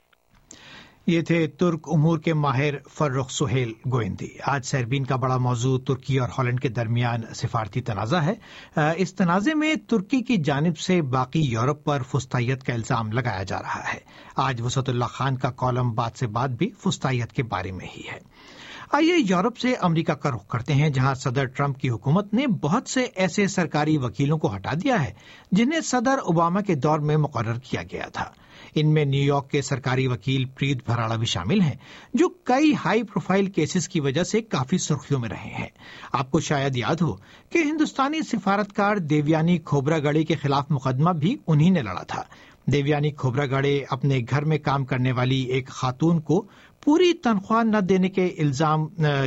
یہ تھے ترک امور کے ماہر فرخ سہیل گوئندی. آج سیربین کا بڑا موضوع ترکی اور ہالینڈ کے درمیان سفارتی تنازع ہے. اس تنازع میں ترکی کی جانب سے باقی یورپ پر فسطائیت کا الزام لگایا جا رہا ہے. آج وسعت اللہ خان کا کالم بات سے بات بھی فسطائیت کے بارے میں ہی ہے. آئیے یورپ سے امریکہ کا رخ کرتے ہیں, جہاں صدر ٹرمپ کی حکومت نے بہت سے ایسے سرکاری وکیلوں کو ہٹا دیا ہے جنہیں صدر اوباما کے دور میں مقرر کیا گیا تھا. ان میں نیو یارک کے سرکاری وکیل پریت بھراڑا بھی شامل ہیں, جو کئی ہائی پروفائل کیسز کی وجہ سے کافی سرخیوں میں رہے ہیں. آپ کو شاید یاد ہو کہ ہندوستانی سفارتکار دیویانی کھوبرا گڑے کے خلاف مقدمہ بھی انہی نے لڑا تھا. دیویانی کھوبرا گڑے اپنے گھر میں کام کرنے والی ایک خاتون کو پوری تنخواہ نہ دینے کے الزام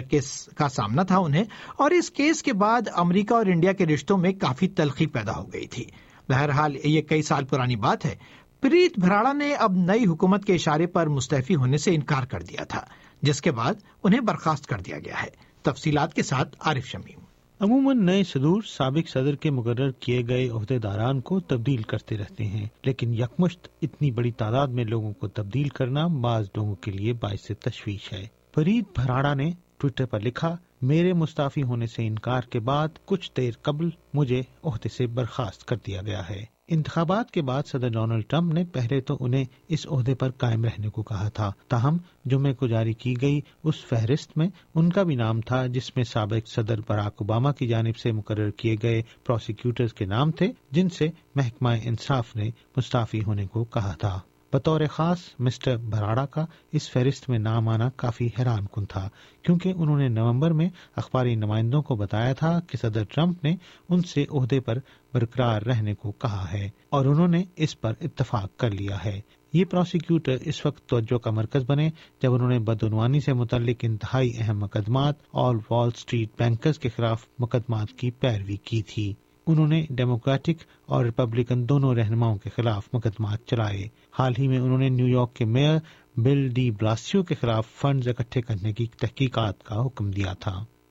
کا سامنا تھا انہیں, اور اس کیس کے بعد امریکہ اور انڈیا کے رشتوں میں کافی تلخی پیدا ہو گئی تھی. بہرحال یہ کئی سال پرانی بات ہے. پریت بھراڑا نے اب نئی حکومت کے اشارے پر مستعفی ہونے سے انکار کر دیا تھا, جس کے بعد انہیں برخاست کر دیا گیا ہے. تفصیلات کے ساتھ عارف شمیم. عموماً نئے صدور سابق صدر کے مقرر کیے گئے عہدیداران کو تبدیل کرتے رہتے ہیں, لیکن یکمشت اتنی بڑی تعداد میں لوگوں کو تبدیل کرنا بعض لوگوں کے لیے باعث تشویش ہے. پریت بھراڑا نے ٹویٹر پر لکھا, میرے مستعفی ہونے سے انکار کے بعد کچھ دیر قبل مجھے عہدے سے برخاست کر دیا گیا ہے. انتخابات کے بعد صدر ڈونلڈ ٹرمپ نے پہلے تو انہیں اس عہدے پر قائم رہنے کو کہا تھا, تاہم جمعے کو جاری کی گئی اس فہرست میں ان کا بھی نام تھا جس میں سابق صدر براک اوباما کی جانب سے مقرر کیے گئے پروسیکیوٹرز کے نام تھے, جن سے محکمہ انصاف نے مستعفی ہونے کو کہا تھا. بطور خاص مسٹر بھراڑا کا اس فہرست میں نام آنا کافی حیران کن تھا, کیونکہ انہوں نے نومبر میں اخباری نمائندوں کو بتایا تھا کہ صدر ٹرمپ نے ان سے عہدے پر برقرار رہنے کو کہا ہے, اور انہوں نے اس پر اتفاق کر لیا ہے. یہ پروسیکیوٹر اس وقت توجہ کا مرکز بنے جب انہوں نے بدعنوانی سے متعلق انتہائی اہم مقدمات اور وال اسٹریٹ بینکرز کے خلاف مقدمات کی پیروی کی تھی. انہوں نے ڈیموکریٹک اور ریپبلکن دونوں رہنماؤں کے خلاف مقدمات چلائے. حال ہی میں انہوں نے نیو یارک کے میئر بل ڈی بلاسیو کے خلاف فنڈز اکٹھے کرنے کی تحقیقات کا حکم دیا تھا.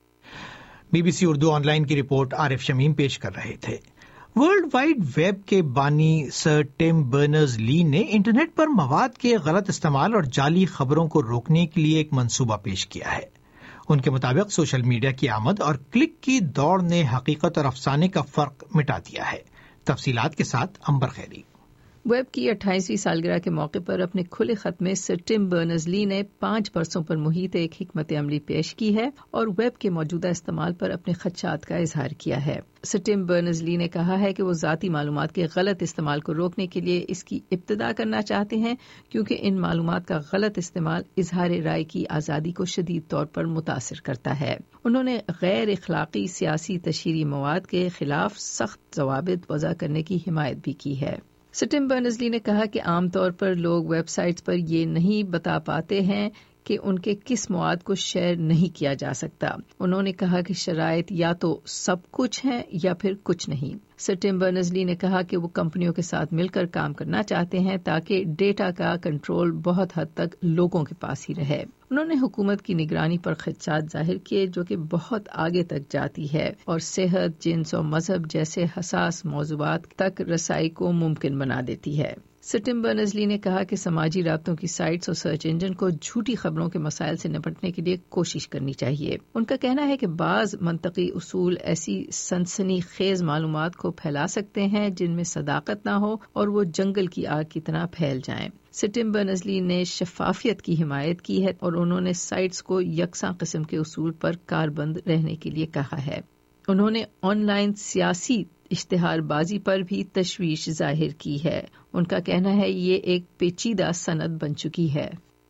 B B C Urdu online کی رپورٹ عارف شمیم پیش کر رہے تھے. ورلڈ وائڈ ویب کے بانی سر ٹم برنرز لی نے انٹرنیٹ پر مواد کے غلط استعمال اور جعلی خبروں کو روکنے کے لیے ایک منصوبہ پیش کیا ہے. ان کے مطابق سوشل میڈیا کی آمد اور کلک کی دوڑ نے حقیقت اور افسانے کا فرق مٹا دیا ہے. تفصیلات کے ساتھ امبر خیری. ویب کی 28ویں سالگرہ کے موقع پر اپنے کھلے خط میں سر ٹم برنرز-لی نے 5 برسوں پر محیط ایک حکمت عملی پیش کی ہے اور ویب کے موجودہ استعمال پر اپنے خدشات کا اظہار کیا ہے۔ سر ٹم برنرز-لی نے کہا ہے کہ وہ ذاتی معلومات کے غلط استعمال کو روکنے کے لیے اس کی ابتدا کرنا چاہتے ہیں، کیونکہ ان معلومات کا غلط استعمال اظہار رائے کی آزادی کو شدید طور پر متاثر کرتا ہے۔ انہوں نے غیر اخلاقی سیاسی تشہیری مواد کے خلاف سخت ضوابط وضع کرنے کی حمایت بھی کی ہے۔ سر ٹم برنرز-لی نے کہا کہ عام طور پر لوگ ویب سائٹس پر یہ نہیں بتا پاتے ہیں کہ ان کے کس مواد کو شیئر نہیں کیا جا سکتا۔ انہوں نے کہا کہ شرائط یا تو سب کچھ ہیں یا پھر کچھ نہیں۔ سر ٹم برنرز-لی نے کہا کہ وہ کمپنیوں کے ساتھ مل کر کام کرنا چاہتے ہیں تاکہ ڈیٹا کا کنٹرول بہت حد تک لوگوں کے پاس ہی رہے۔ انہوں نے حکومت کی نگرانی پر خدشات ظاہر کیے جو کہ بہت آگے تک جاتی ہے اور صحت، جنس اور مذہب جیسے حساس موضوعات تک رسائی کو ممکن بنا دیتی ہے۔ سر ٹم برنرز-لی نے کہا کہ سماجی رابطوں کی سائٹس اور سرچ انجن کو جھوٹی خبروں کے مسائل سے نپٹنے کے لیے کوشش کرنی چاہیے۔ ان کا کہنا ہے کہ بعض منطقی اصول ایسی سنسنی خیز معلومات کو پھیلا سکتے ہیں جن میں صداقت نہ ہو اور وہ جنگل کی آگ کی طرح پھیل جائیں۔ سر ٹم برنرز-لی نے شفافیت کی حمایت کی ہے اور انہوں نے سائٹس کو یکساں قسم کے اصول پر کاربند رہنے کے لیے کہا ہے۔ انہوں نے آن لائن سیاسی اشتہار بازی پر بھی تشویش ظاہر کی ہے۔ ان کا کہنا ہے یہ ایک پیچیدہ صنعت بن چکی ہے۔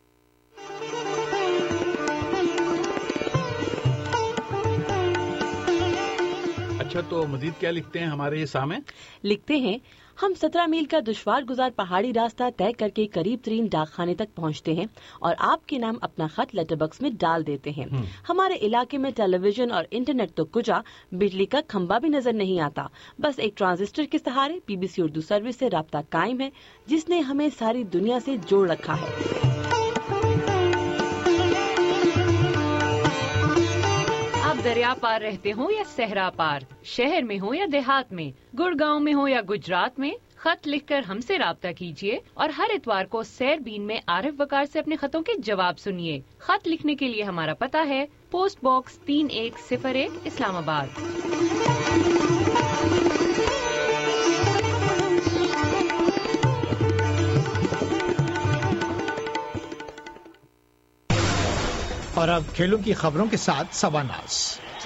اچھا، تو مزید کیا لکھتے ہیں ہمارے یہ سامع؟ لکھتے ہیں، ہم 17 میل کا دشوار گزار پہاڑی راستہ طے کر کے قریب ترین ڈاک خانے تک پہنچتے ہیں اور آپ کے نام اپنا خط لیٹر باکس میں ڈال دیتے ہیں۔ ہمارے علاقے میں ٹیلی ویژن اور انٹرنیٹ تو کجا، بجلی کا کھمبا بھی نظر نہیں آتا، بس ایک ٹرانزسٹر کے سہارے BBC اردو سروس سے رابطہ قائم ہے جس نے ہمیں ساری دنیا سے جوڑ رکھا ہے۔ آپ دریا پار رہتے ہوں یا صحرا پار، شہر میں ہو یا دیہات میں، گڑگاؤں میں ہو یا گجرات میں، خط لکھ کر ہم سے رابطہ کیجیے اور ہر اتوار کو سیربین میں عارف وقار سے اپنے خطوں کے جواب سنیے۔ خط لکھنے کے لیے ہمارا پتہ ہے پوسٹ باکس 3101 اسلام آباد۔ اور اب کھیلوں کی خبروں کے ساتھ سواناز۔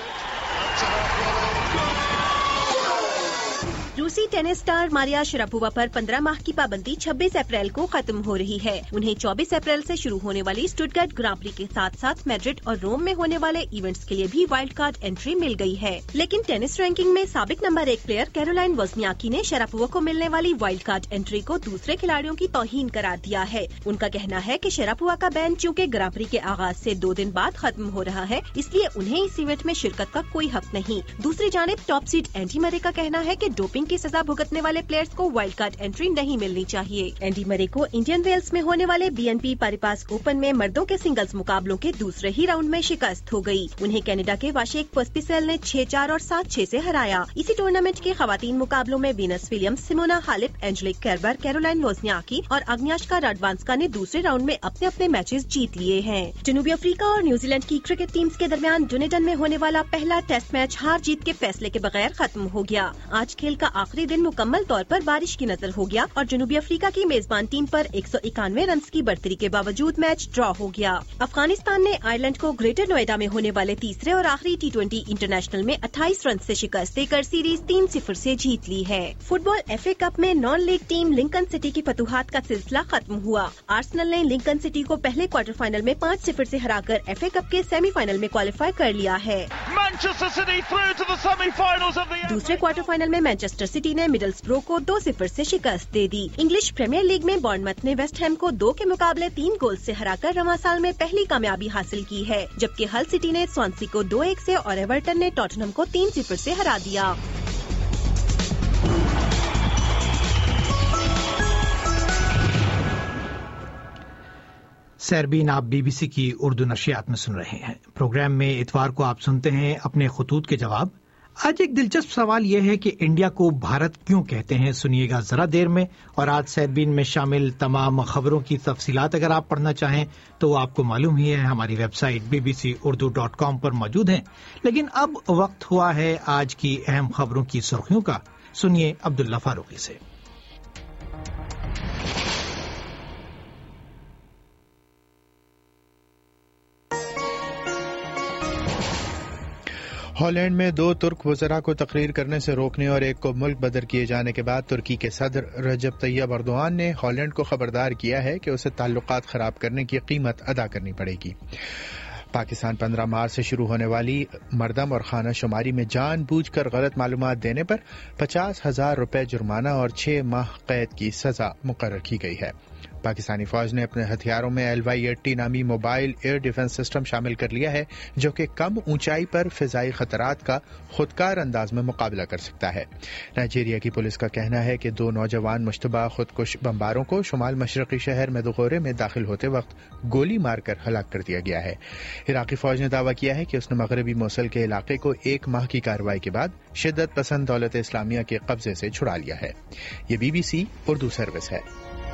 روسی ٹینس سٹار ماریا شراپووا پر 15 ماہ کی پابندی 26 اپریل کو ختم ہو رہی ہے۔ انہیں 24 اپریل سے شروع ہونے والی اسٹٹگارٹ گراں پری کے ساتھ ساتھ میڈرڈ اور روم میں ہونے والے ایونٹس کے لیے بھی وائلڈ کارڈ انٹری مل گئی ہے، لیکن ٹینس رینکنگ میں سابق نمبر 1 پلیئر کیرولائن وزنیاکی نے شراپووا کو ملنے والی وائلڈ کارڈ انٹری کو دوسرے کھلاڑیوں کی توہین قرار دیا ہے۔ ان کا کہنا ہے کہ شراپووا کا بین چونکہ گراں پری کے آغاز سے 2 دن بعد ختم ہو رہا ہے، اس لیے انہیں اس ایونٹ میں شرکت کا کوئی حق نہیں۔ دوسری جانب ٹاپ سیڈ اینڈی مرے کا کہنا ہے کہ ڈوپنگ کی سزا بھگتنے والے پلیئرز کو وائلڈ کارڈ انٹری نہیں ملنی چاہیے۔ اینڈی مرے کو انڈین ویلز میں ہونے والے BNP پاریپاس اوپن میں مردوں کے سنگلز مقابلوں کے دوسرے ہی راؤنڈ میں شکست ہو گئی۔ انہیں کینیڈا کے واشیک پوسپیسیل نے 6-4 اور 7-6 سے ہرایا۔ اسی ٹورنامنٹ کے خواتین مقابلوں میں Venus Williams, Simona Halep, Angelique Kerber, Caroline Wozniacki اور اگنیاشکا راڈوانسکا نے دوسرے راؤنڈ میں اپنے اپنے میچز جیت لیے ہیں۔ جنوبی افریقہ اور New Zealand cricket teams کے درمیان ڈونیڈن میں ہونے والا پہلا ٹیسٹ میچ ہار جیت کے فیصلے کے بغیر ختم ہو گیا۔ آج کھیل کا آخری دن مکمل طور پر بارش کی نظر ہو گیا اور جنوبی افریقہ کی میزبان ٹیم پر 191 رنز کی بڑھتری کے باوجود میچ ڈرا ہو گیا۔ افغانستان نے آئرلینڈ کو گریٹر نوئیڈا میں ہونے والے تیسرے اور آخری T20 انٹرنیشنل میں 28 رنز سے شکست دے کر سیریز 3-0 سے جیت لی ہے۔ فٹ بال FA کپ میں non league team Lincoln City کی فتوحات کا سلسلہ ختم ہوا۔ آرسنل نے لنکن سٹی کو پہلے کوارٹر فائنل میں 5-0 سے ہرا کر FA کپ کے سیمی فائنل میں کوالیفائی کر لیا ہے۔ دوسرے کوارٹر فائنل میں مانچسٹر سٹی نے مڈلسبرو کو 2-0 سے شکست دے دی۔ انگلش پریمیئر لیگ میں بورنموتھ نے ویسٹ ہیم کو 2 کے مقابلے 3 گول سے ہرا کر رواں سال میں پہلی کامیابی حاصل کی ہے، جبکہ ہل سٹی نے سوانسی کو 2-1 سے اور ایورٹن نے ٹوٹنہم کو 3-0 سے ہرا دیا۔ سیربین آپ BBC کی اردو نشریات میں سن رہے ہیں۔ پروگرام میں اتوار کو آپ سنتے ہیں اپنے خطوط کے جواب۔ آج ایک دلچسپ سوال یہ ہے کہ انڈیا کو بھارت کیوں کہتے ہیں، سنیے گا ذرا دیر میں۔ اور آج سیربین میں شامل تمام خبروں کی تفصیلات اگر آپ پڑھنا چاہیں تو آپ کو معلوم ہی ہے ہماری ویب سائٹ bbcurdu.com پر موجود ہیں۔ لیکن اب وقت ہوا ہے آج کی اہم خبروں کی سرخیوں کا۔ سنیے عبداللہ فاروقی سے۔ ہالینڈ میں 2 ترک وزراء کو تقریر کرنے سے روکنے اور ایک کو ملک بدر کیے جانے کے بعد ترکی کے صدر رجب طیب اردوغان نے ہالینڈ کو خبردار کیا ہے کہ اسے تعلقات خراب کرنے کی قیمت ادا کرنی پڑے گی۔ پاکستان 15 مارچ سے شروع ہونے والی مردم اور خانہ شماری میں جان بوجھ کر غلط معلومات دینے پر 50,000 روپے جرمانہ اور 6 ماہ قید کی سزا مقرر کی گئی ہے۔ پاکستانی فوج نے اپنے ہتھیاروں میں LY-80 نامی موبائل ایئر ڈیفنس سسٹم شامل کر لیا ہے جو کہ کم اونچائی پر فضائی خطرات کا خودکار انداز میں مقابلہ کر سکتا ہے۔ نائجیریا کی پولیس کا کہنا ہے کہ 2 نوجوان مشتبہ خودکش بمباروں کو شمال مشرقی شہر میدوغورے میں داخل ہوتے وقت گولی مار کر ہلاک کر دیا گیا ہے۔ عراقی فوج نے دعویٰ کیا ہے کہ اس نے مغربی موصل کے علاقے کو 1 ماہ کی کارروائی کے بعد شدت پسند دولت اسلامیہ کے قبضے سے چھڑا لیا ہے۔ یہ BBC اردو سروس ہے۔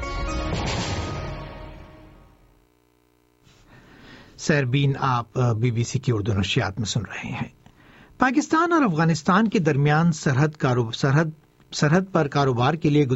سیربین آپ BBC کی اردو نشریات میں سن رہے ہیں۔ پاکستان اور افغانستان کے درمیان سرحد پر کاروبار کے لیے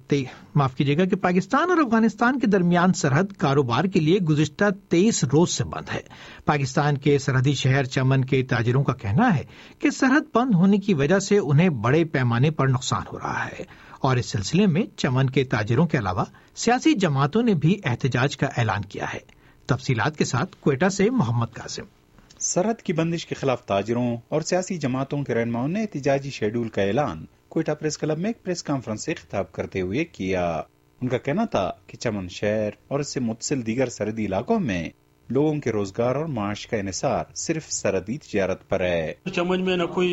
پاکستان اور افغانستان کے درمیان سرحد کاروبار کے لیے گزشتہ 23 روز سے بند ہے۔ پاکستان کے سرحدی شہر چمن کے تاجروں کا کہنا ہے کہ سرحد بند ہونے کی وجہ سے انہیں بڑے پیمانے پر نقصان ہو رہا ہے، اور اس سلسلے میں چمن کے تاجروں کے علاوہ سیاسی جماعتوں نے بھی احتجاج کا اعلان کیا ہے۔ تفصیلات کے ساتھ کوئٹہ سے محمد قاسم۔ سرحد کی بندش کے خلاف تاجروں اور سیاسی جماعتوں کے رہنماؤں نے احتجاجی شیڈول کا اعلان کوئٹہ پریس کلب میں ایک پریس کانفرنس سے خطاب کرتے ہوئے کیا۔ ان کا کہنا تھا کہ چمن شہر اور اس سے متصل دیگر سرحدی علاقوں میں لوگوں کے روزگار اور معاش کا انحصار صرف سرحدی تجارت پر ہے۔ چمن میں نہ کوئی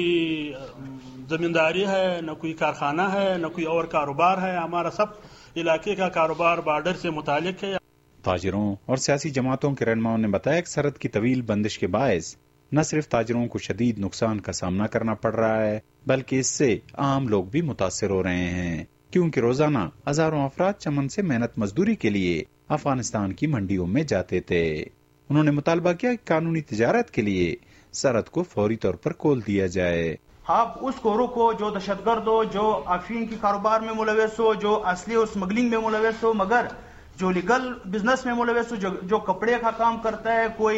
زمینداری ہے، نہ کوئی کارخانہ ہے، نہ کوئی اور کاروبار ہے۔ ہمارا سب علاقے کا کاروبار بارڈر سے متعلق ہے۔ تاجروں اور سیاسی جماعتوں کے رہنماؤں نے بتایا کہ سرحد کی طویل بندش کے باعث نہ صرف تاجروں کو شدید نقصان کا سامنا کرنا پڑ رہا ہے بلکہ اس سے عام لوگ بھی متاثر ہو رہے ہیں، کیونکہ روزانہ ہزاروں افراد چمن سے محنت مزدوری کے لیے افغانستان کی منڈیوں میں جاتے تھے۔ انہوں نے مطالبہ کیا کہ قانونی تجارت کے لیے سرحد کو فوری طور پر کھول دیا جائے۔ آپ اس کو روکو جو دہشت گرد ہو، جو افیون کی کاروبار میں ملوث ہو، جو اصلی اسمگلنگ میں ملوث ہو، مگر جو لیگل بزنس میں ملوث ہو، جو کپڑے کا کام کرتا ہے، کوئی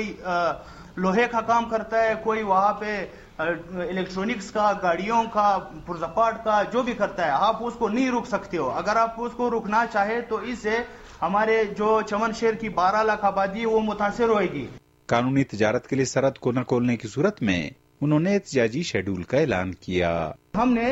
لوہے کا کام کرتا ہے، کوئی وہاں پہ الیکٹرونکس کا، گاڑیوں کا، پرزپاٹ کا، جو بھی کرتا ہے، آپ اس کو نہیں روک سکتے ہو۔ اگر آپ اس کو روکنا چاہے تو اس سے ہمارے جو چمن شہر کی 12 لاکھ آبادی ہے وہ متاثر ہوئے گی۔ قانونی تجارت کے لیے سرحد کو نہ کھولنے کی صورت میں انہوں نے احتجاجی شیڈول کا اعلان کیا۔ ہم نے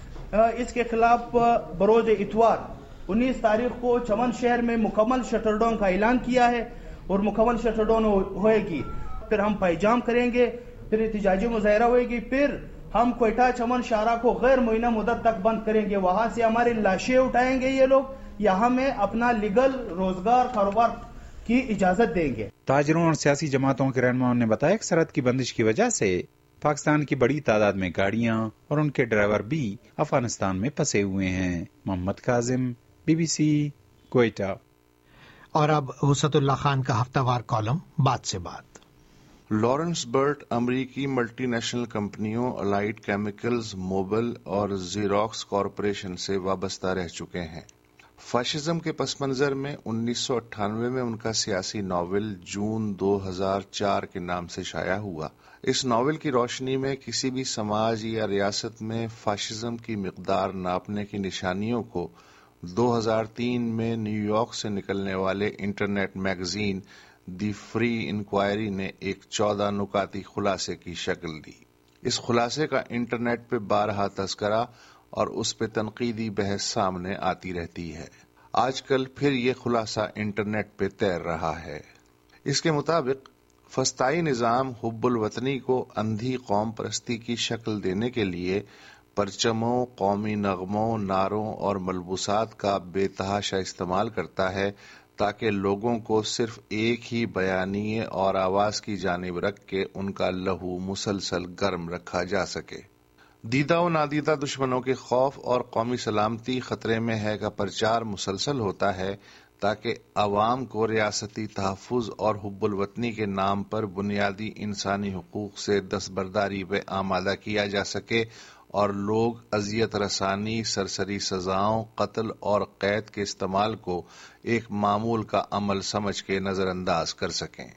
اس کے خلاف بروز اتوار 19 تاریخ کو چمن شہر میں مکمل شٹر ڈاؤن کا اعلان کیا ہے، اور مکمل شٹر ڈاؤن ہوئے گی، پھر ہم پیجام کریں گے، پھر احتجاجی مظاہرہ ہوئے گی، پھر ہم کوئٹہ چمن شاہراہ کو غیر معینہ مدت تک بند کریں گے۔ وہاں سے ہماری لاشیں اٹھائیں گے یہ لوگ، یہاں میں اپنا لیگل روزگار کاروبار کی اجازت دیں گے۔ تاجروں اور سیاسی جماعتوں کے رہنماؤں نے بتایا کہ سرحد کی بندش کی وجہ سے پاکستان کی بڑی تعداد میں گاڑیاں اور ان کے ڈرائیور بھی افغانستان میں پھنسے ہوئے ہیں۔ محمد قاسم، BBC کوئٹہ۔ اور اب وسعت اللہ خان کا ہفتہ وار کالم بات سے بات۔ لارنس برٹ امریکی ملٹی نیشنل کمپنیوں الائٹ کیمیکلز، موبل اور زیروکس کارپوریشن سے وابستہ رہ چکے ہیں۔ فاشزم کے پس منظر میں 1998 میں ان کا سیاسی ناول جون 2004 کے نام سے شائع ہوا۔ اس ناول کی روشنی میں کسی بھی سماج یا ریاست میں فاشزم کی مقدار ناپنے کی نشانیوں کو 2003 میں نیو یارک سے نکلنے والے internet magazine the free inquiry نے ایک 14 نکاتی خلاصے کی شکل دی۔ اس خلاصے کا انٹرنیٹ پہ بارہا تذکرہ اور اس پہ تنقیدی بحث سامنے آتی رہتی ہے۔ آج کل پھر یہ خلاصہ انٹرنیٹ پہ تیر رہا ہے۔ اس کے مطابق فسطائی نظام حب الوطنی کو اندھی قوم پرستی کی شکل دینے کے لیے پرچموں، قومی نغموں، نعروں اور ملبوسات کا بے تحاشا استعمال کرتا ہے تاکہ لوگوں کو صرف ایک ہی بیانیے اور آواز کی جانب رکھ کے ان کا لہو مسلسل گرم رکھا جا سکے۔ دیدہ و نادیدہ دشمنوں کے خوف اور قومی سلامتی خطرے میں ہے کا پرچار مسلسل ہوتا ہے تاکہ عوام کو ریاستی تحفظ اور حب الوطنی کے نام پر بنیادی انسانی حقوق سے دستبرداری پہ آمادہ کیا جا سکے اور لوگ اذیت رسانی، سرسری سزاؤں، قتل اور قید کے استعمال کو ایک معمول کا عمل سمجھ کے نظر انداز کر سکیں۔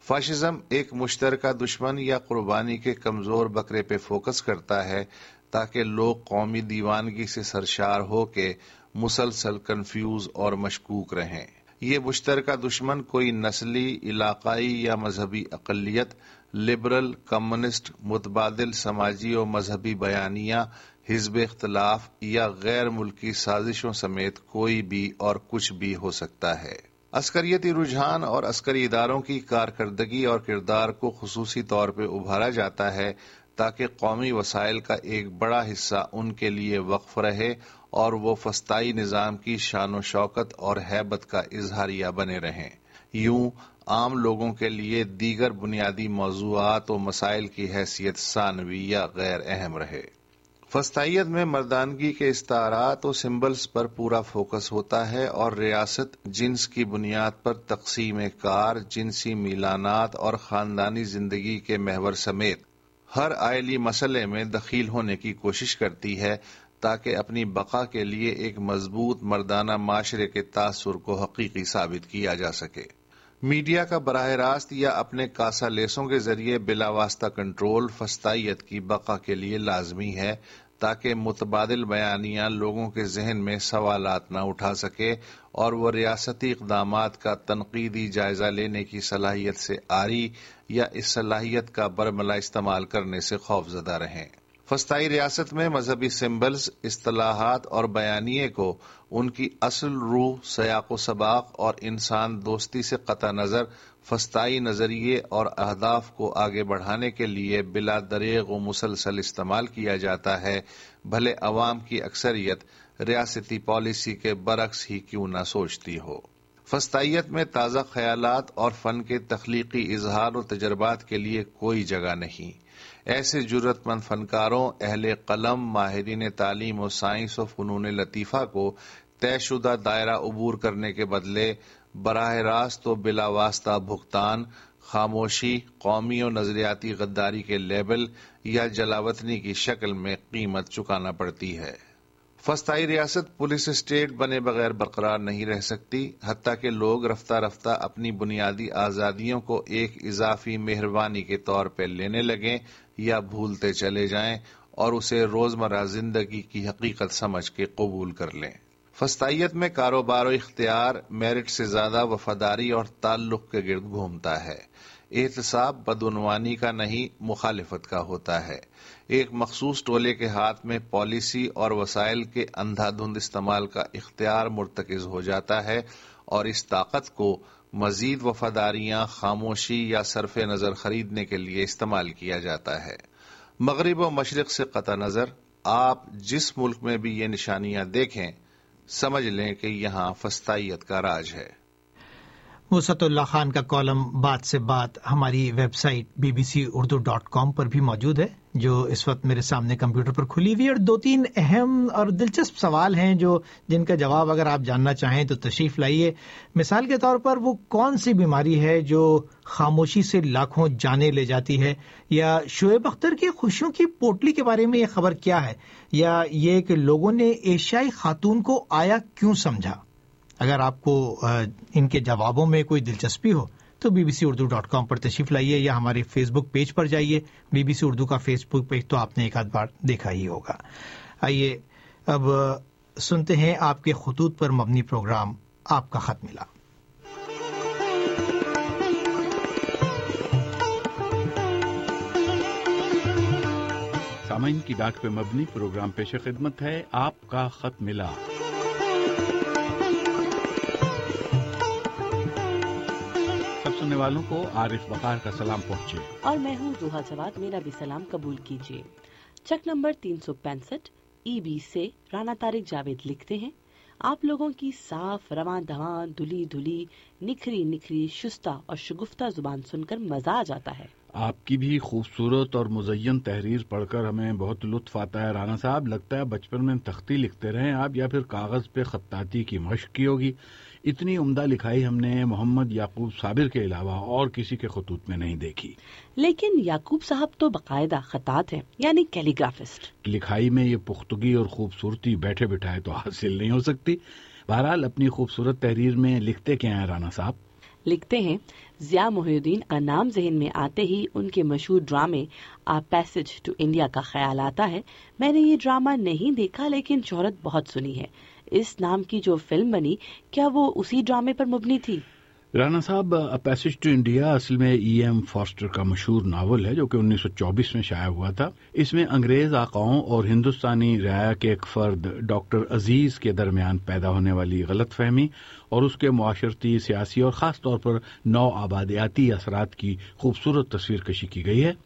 فاشزم ایک مشترکہ دشمن یا قربانی کے کمزور بکرے پہ فوکس کرتا ہے تاکہ لوگ قومی دیوانگی سے سرشار ہو کے مسلسل کنفیوز اور مشکوک رہیں۔ یہ مشترکہ دشمن کوئی نسلی، علاقائی یا مذہبی اقلیت، لبرل، کمیونسٹ، متبادل سماجی و مذہبی بیانیہ، حزب اختلاف یا غیر ملکی سازشوں سمیت کوئی بھی اور کچھ بھی ہو سکتا ہے۔ عسکریتی رجحان اور عسکری اداروں کی کارکردگی اور کردار کو خصوصی طور پہ ابھارا جاتا ہے تاکہ قومی وسائل کا ایک بڑا حصہ ان کے لیے وقف رہے اور وہ فسطائی نظام کی شان و شوکت اور ہیبت کا اظہاریہ بنے رہیں۔ یوں عام لوگوں کے لیے دیگر بنیادی موضوعات و مسائل کی حیثیت ثانوی یا غیر اہم رہے۔ فسطائیت میں مردانگی کے استعارات و سمبلز پر پورا فوکس ہوتا ہے اور ریاست جنس کی بنیاد پر تقسیم کار، جنسی میلانات اور خاندانی زندگی کے محور سمیت ہر آئلی مسئلے میں دخیل ہونے کی کوشش کرتی ہے تاکہ اپنی بقا کے لیے ایک مضبوط مردانہ معاشرے کے تاثر کو حقیقی ثابت کیا جا سکے۔ میڈیا کا براہ راست یا اپنے کاسا لیسوں کے ذریعے بلا واسطہ کنٹرول فسطائیت کی بقا کے لیے لازمی ہے تاکہ متبادل بیانیہ لوگوں کے ذہن میں سوالات نہ اٹھا سکے اور وہ ریاستی اقدامات کا تنقیدی جائزہ لینے کی صلاحیت سے عاری یا اس صلاحیت کا برملا استعمال کرنے سے خوفزدہ رہیں۔ فسطائی ریاست میں مذہبی سمبلز، اصطلاحات اور بیانیے کو ان کی اصل روح، سیاق و سباق اور انسان دوستی سے قطع نظر فسطائی نظریے اور اہداف کو آگے بڑھانے کے لیے بلا دریغ و مسلسل استعمال کیا جاتا ہے، بھلے عوام کی اکثریت ریاستی پالیسی کے برعکس ہی کیوں نہ سوچتی ہو۔ فسطائیت میں تازہ خیالات اور فن کے تخلیقی اظہار و تجربات کے لیے کوئی جگہ نہیں۔ ایسے جرت مند فنکاروں، اہل قلم، ماہرین تعلیم و سائنس و فنون لطیفہ کو طے شدہ دائرہ عبور کرنے کے بدلے براہ راست و بلا واسطہ بھگتان، خاموشی، قومی و نظریاتی غداری کے لیبل یا جلاوطنی کی شکل میں قیمت چکانا پڑتی ہے۔ فسطائی ریاست پولیس اسٹیٹ بنے بغیر برقرار نہیں رہ سکتی، حتیٰ کہ لوگ رفتہ رفتہ اپنی بنیادی آزادیوں کو ایک اضافی مہربانی کے طور پہ لینے لگیں یا بھولتے چلے جائیں اور اسے روزمرہ زندگی کی حقیقت سمجھ کے قبول کر لیں۔ فسطائیت میں کاروبار و اختیار میرٹ سے زیادہ وفاداری اور تعلق کے گرد گھومتا ہے۔ احتساب بدعنوانی کا نہیں، مخالفت کا ہوتا ہے۔ ایک مخصوص ٹولے کے ہاتھ میں پالیسی اور وسائل کے اندھا دھند استعمال کا اختیار مرتکز ہو جاتا ہے اور اس طاقت کو مزید وفاداریاں، خاموشی یا صرف نظر خریدنے کے لیے استعمال کیا جاتا ہے۔ مغرب و مشرق سے قطع نظر آپ جس ملک میں بھی یہ نشانیاں دیکھیں، سمجھ لیں کہ یہاں فسطائیت کا راج ہے۔ وسعت اللہ خان کا کالم بات سے بات ہماری ویب سائٹ bbc.urdu.com پر بھی موجود ہے، جو اس وقت میرے سامنے کمپیوٹر پر کھلی ہوئی، اور 2-3 اہم اور دلچسپ سوال ہیں جن کا جواب اگر آپ جاننا چاہیں تو تشریف لائیے۔ مثال کے طور پر وہ کون سی بیماری ہے جو خاموشی سے لاکھوں جانیں لے جاتی ہے، یا شعیب اختر کی خوشیوں کی پوٹلی کے بارے میں یہ خبر کیا ہے، یا یہ کہ لوگوں نے ایشیائی خاتون کو آیا کیوں سمجھا۔ اگر آپ کو ان کے جوابوں میں کوئی دلچسپی ہو تو bbc.urdu.com پر تشریف لائیے یا ہمارے فیس بک پیج پر جائیے۔ BBC اردو کا فیس بک پیج تو آپ نے ایک آدھ بار دیکھا ہی ہوگا۔ آئیے اب سنتے ہیں آپ کے خطوط پر مبنی پروگرام آپ کا خط ملا۔ سامعین کی ڈاک پہ مبنی پروگرام پیش خدمت ہے آپ کا خط ملا۔ سننے والوں کو عارف وقار کا سلام پہنچے، اور میں ہوں روحا جواد، میرا بھی سلام قبول کیجیے۔ چک نمبر 365 EB سے رانا طارق جاوید لکھتے ہیں، آپ لوگوں کی صاف، رواں دواں، دھلی دھلی، نکھری نکھری، شستہ اور شگفتہ زبان سن کر مزہ آ جاتا ہے۔ آپ کی بھی خوبصورت اور مزین تحریر پڑھ کر ہمیں بہت لطف آتا ہے رانا صاحب۔ لگتا ہے بچپن میں تختی لکھتے رہے آپ یا پھر کاغذ پہ خطاطی کی مشق کی ہوگی۔ اتنی عمدہ لکھائی ہم نے محمد یعقوب صابر کے علاوہ اور کسی کے خطوط میں نہیں دیکھی۔ لیکن یعقوب صاحب تو باقاعدہ خطاط ہیں، یعنی کیلی گرافسٹ۔ لکھائی میں یہ پختگی اور خوبصورتی بیٹھے بٹھائے تو حاصل نہیں ہو سکتی۔ بہرحال اپنی خوبصورت تحریر میں لکھتے کیا ہیں رانا صاحب؟ لکھتے ہیں، ضیاء محی الدین کا نام ذہن میں آتے ہی ان کے مشہور ڈرامے آ پیسج ٹو انڈیا کا خیال آتا ہے. میں نے یہ ڈرامہ نہیں دیکھا لیکن شہرت بہت سنی ہے. اس نام کی جو فلم بنی کیا وہ اسی ڈرامے پر مبنی تھی؟ رانا صاحب، پیسج ٹو انڈیا اصل میں ایم فاسٹر کا مشہور ناول ہے جو کہ 1924 میں شائع ہوا تھا. اس میں انگریز آقاؤں اور ہندوستانی رعایا کے ایک فرد ڈاکٹر عزیز کے درمیان پیدا ہونے والی غلط فہمی اور اس کے معاشرتی، سیاسی اور خاص طور پر نو آبادیاتی اثرات کی خوبصورت تصویر کشی کی گئی ہے.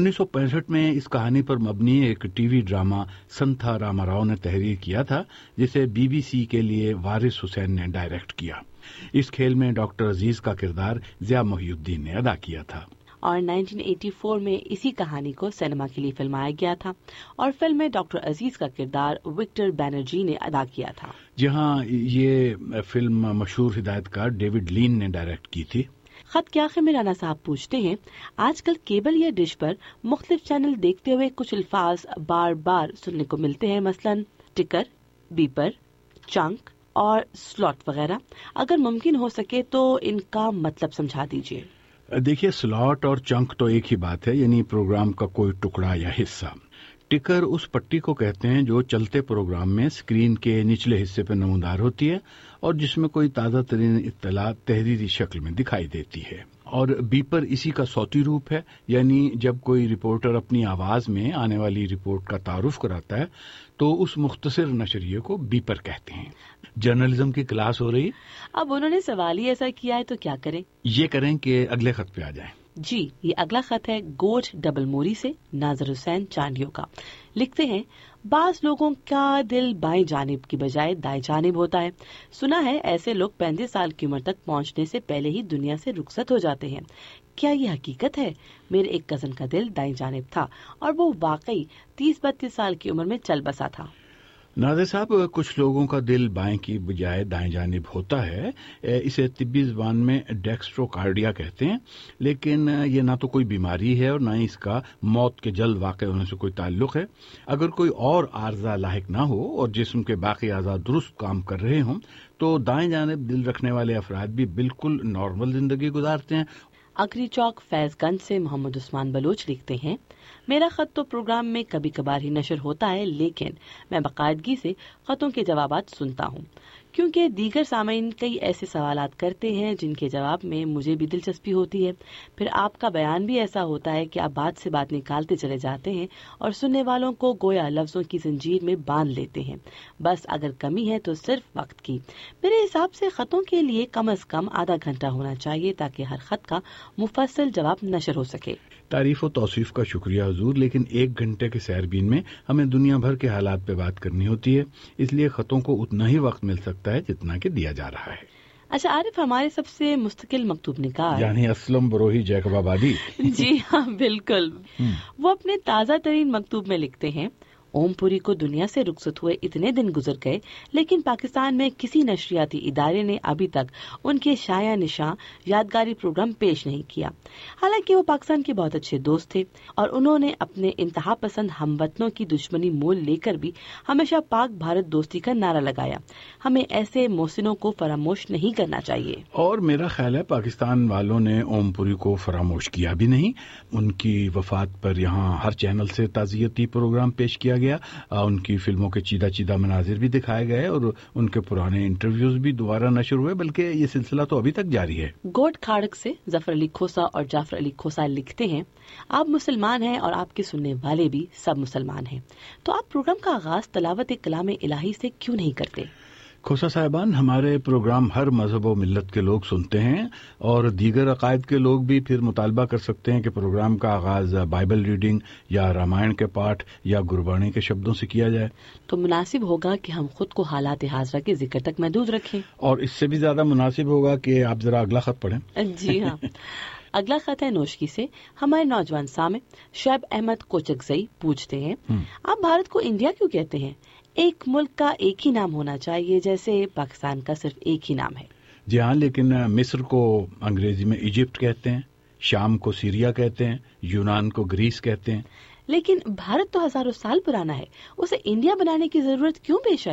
1965 میں اس کہانی پر مبنی ایک T V drama Santha Rama Rau نے تحریر کیا تھا جسے بی بی سی کے لیے وارث حسین نے ڈائریکٹ کیا. اس کھیل میں ڈاکٹر عزیز کا کردار ضیاء محی الدین نے ادا کیا تھا. اور 1984 میں اسی کہانی کو سینما کے لیے فلمایا گیا تھا اور فلم میں ڈاکٹر عزیز کا کردار وکٹر بینرجی نے ادا کیا تھا. جہاں یہ فلم مشہور ہدایتکار ڈیوڈ لین نے ڈائریکٹ کی تھی. خط کے آخر میں رانا صاحب پوچھتے ہیں، آج کل کیبل یا ڈش پر مختلف چینل دیکھتے ہوئے کچھ الفاظ بار بار سننے کو ملتے ہیں، مثلا ٹکر، بیپر، چنک اور سلاٹ وغیرہ. اگر ممکن ہو سکے تو ان کا مطلب سمجھا دیجیے. دیکھیے، سلاٹ اور چنک تو ایک ہی بات ہے، یعنی پروگرام کا کوئی ٹکڑا یا حصہ. ٹکر اس پٹی کو کہتے ہیں جو چلتے پروگرام میں اسکرین کے نچلے حصے پہ نمودار ہوتی ہے اور جس میں کوئی تازہ ترین اطلاع تحریری شکل میں دکھائی دیتی ہے. اور بیپر اسی کا صوتی روپ ہے، یعنی جب کوئی رپورٹر اپنی آواز میں آنے والی رپورٹ کا تعارف کراتا ہے تو اس مختصر نشریے کو بیپر کہتے ہیں. جرنلزم کی کلاس ہو رہی. اب انہوں نے سوال ہی ایسا کیا ہے تو کیا کریں؟ یہ کریں کہ اگلے خط پہ آ جائیں. جی، یہ اگلا خط ہے گوٹ ڈبل موری سے ناظر حسین چانڈیو کا. لکھتے ہیں، بعض لوگوں کا دل بائیں جانب کی بجائے دائیں جانب ہوتا ہے. سنا ہے ایسے لوگ 35 سال کی عمر تک پہنچنے سے پہلے ہی دنیا سے رخصت ہو جاتے ہیں. کیا یہ حقیقت ہے؟ میرے ایک کزن کا دل دائیں جانب تھا اور وہ واقعی 30-32 سال کی عمر میں چل بسا تھا. ناظر صاحب، کچھ لوگوں کا دل بائیں کی بجائے دائیں جانب ہوتا ہے. اسے طبی زبان میں ڈیکسٹروکارڈیا کہتے ہیں، لیکن یہ نہ تو کوئی بیماری ہے اور نہ ہی اس کا موت کے جلد واقع ہونے سے کوئی تعلق ہے. اگر کوئی اور عارضہ لاحق نہ ہو اور جسم کے باقی اعضاء درست کام کر رہے ہوں تو دائیں جانب دل رکھنے والے افراد بھی بالکل نارمل زندگی گزارتے ہیں. اکری چوک فیض گنج سے محمد عثمان بلوچ لکھتے ہیں، میرا خط تو پروگرام میں کبھی کبھار ہی نشر ہوتا ہے لیکن میں باقاعدگی سے خطوں کے جوابات سنتا ہوں کیونکہ دیگر سامعین کئی ایسے سوالات کرتے ہیں جن کے جواب میں مجھے بھی دلچسپی ہوتی ہے. پھر آپ کا بیان بھی ایسا ہوتا ہے کہ آپ بات سے بات نکالتے چلے جاتے ہیں اور سننے والوں کو گویا لفظوں کی زنجیر میں باندھ لیتے ہیں. بس اگر کمی ہے تو صرف وقت کی. میرے حساب سے خطوں کے لیے کم از کم آدھا گھنٹہ ہونا چاہیے تاکہ ہر خط کا مفصل جواب نشر ہو سکے. تعریف و توصیف کا شکریہ حضور، لیکن 1 گھنٹے کے سیربین میں ہمیں دنیا بھر کے حالات پہ بات کرنی ہوتی ہے، اس لیے خطوں کو اتنا ہی وقت مل سکتا ہے جتنا کہ دیا جا رہا ہے. اچھا عارف، ہمارے سب سے مستقل مکتوب نگار یعنی اسلم بروہی جیکب آبادی جی ہاں بالکل، وہ اپنے تازہ ترین مکتوب میں لکھتے ہیں، اوم پوری کو دنیا سے رخصت ہوئے اتنے دن گزر گئے لیکن پاکستان میں کسی نشریاتی ادارے نے ابھی تک ان کے شایع نشاں یادگاری پروگرام پیش نہیں کیا. حالانکہ وہ پاکستان کے بہت اچھے دوست تھے اور انہوں نے اپنے انتہا پسند ہم وطنوں کی دشمنی مول لے کر بھی ہمیشہ پاک بھارت دوستی کا نعرہ لگایا. ہمیں ایسے محسنوں کو فراموش نہیں کرنا چاہیے. اور میرا خیال ہے پاکستان والوں نے اوم پوری کو فراموش کیا بھی نہیں. ان کی وفات پر یہاں ہر چینل سے تعزیتی پروگرام پیش کیا گیا، ان کی فلموں کے چیدہ چیدہ مناظر بھی دکھائے گئے اور ان کے پرانے انٹرویوز بھی دوبارہ نشر ہوئے، بلکہ یہ سلسلہ تو ابھی تک جاری ہے. گوٹ کھاڑک سے ظفر علی کھوسا اور جعفر علی کھوسا لکھتے ہیں، آپ مسلمان ہیں اور آپ کے سننے والے بھی سب مسلمان ہیں، تو آپ پروگرام کا آغاز تلاوت کلام الہی سے کیوں نہیں کرتے؟ کھوسا صاحبان، ہمارے پروگرام ہر مذہب و ملت کے لوگ سنتے ہیں اور دیگر عقائد کے لوگ بھی پھر مطالبہ کر سکتے ہیں کہ پروگرام کا آغاز بائبل ریڈنگ یا رامائن کے پاٹھ یا گربانی کے شبدوں سے کیا جائے تو مناسب ہوگا کہ ہم خود کو حالات حاضرہ کے ذکر تک محدود رکھیں. اور اس سے بھی زیادہ مناسب ہوگا کہ آپ ذرا اگلا خط پڑھیں. جی ہاں، اگلا خط ہے نوشکی سے. ہمارے نوجوان سامع شعیب احمد کوچکزئی پوچھتے ہیں، آپ بھارت کو انڈیا کیوں کہتے ہیں؟ ایک ملک کا ایک ہی نام ہونا چاہیے جیسے پاکستان کا صرف ایک ہی نام ہے. جی ہاں، لیکن مصر کو انگریزی میں ایجپٹ کہتے ہیں، شام کو سیریا کہتے ہیں، یونان کو گریس کہتے ہیں. لیکن بھارت تو ہزاروں سال پرانا ہے، اسے انڈیا بنانے کی ضرورت کیوں پیش آئی؟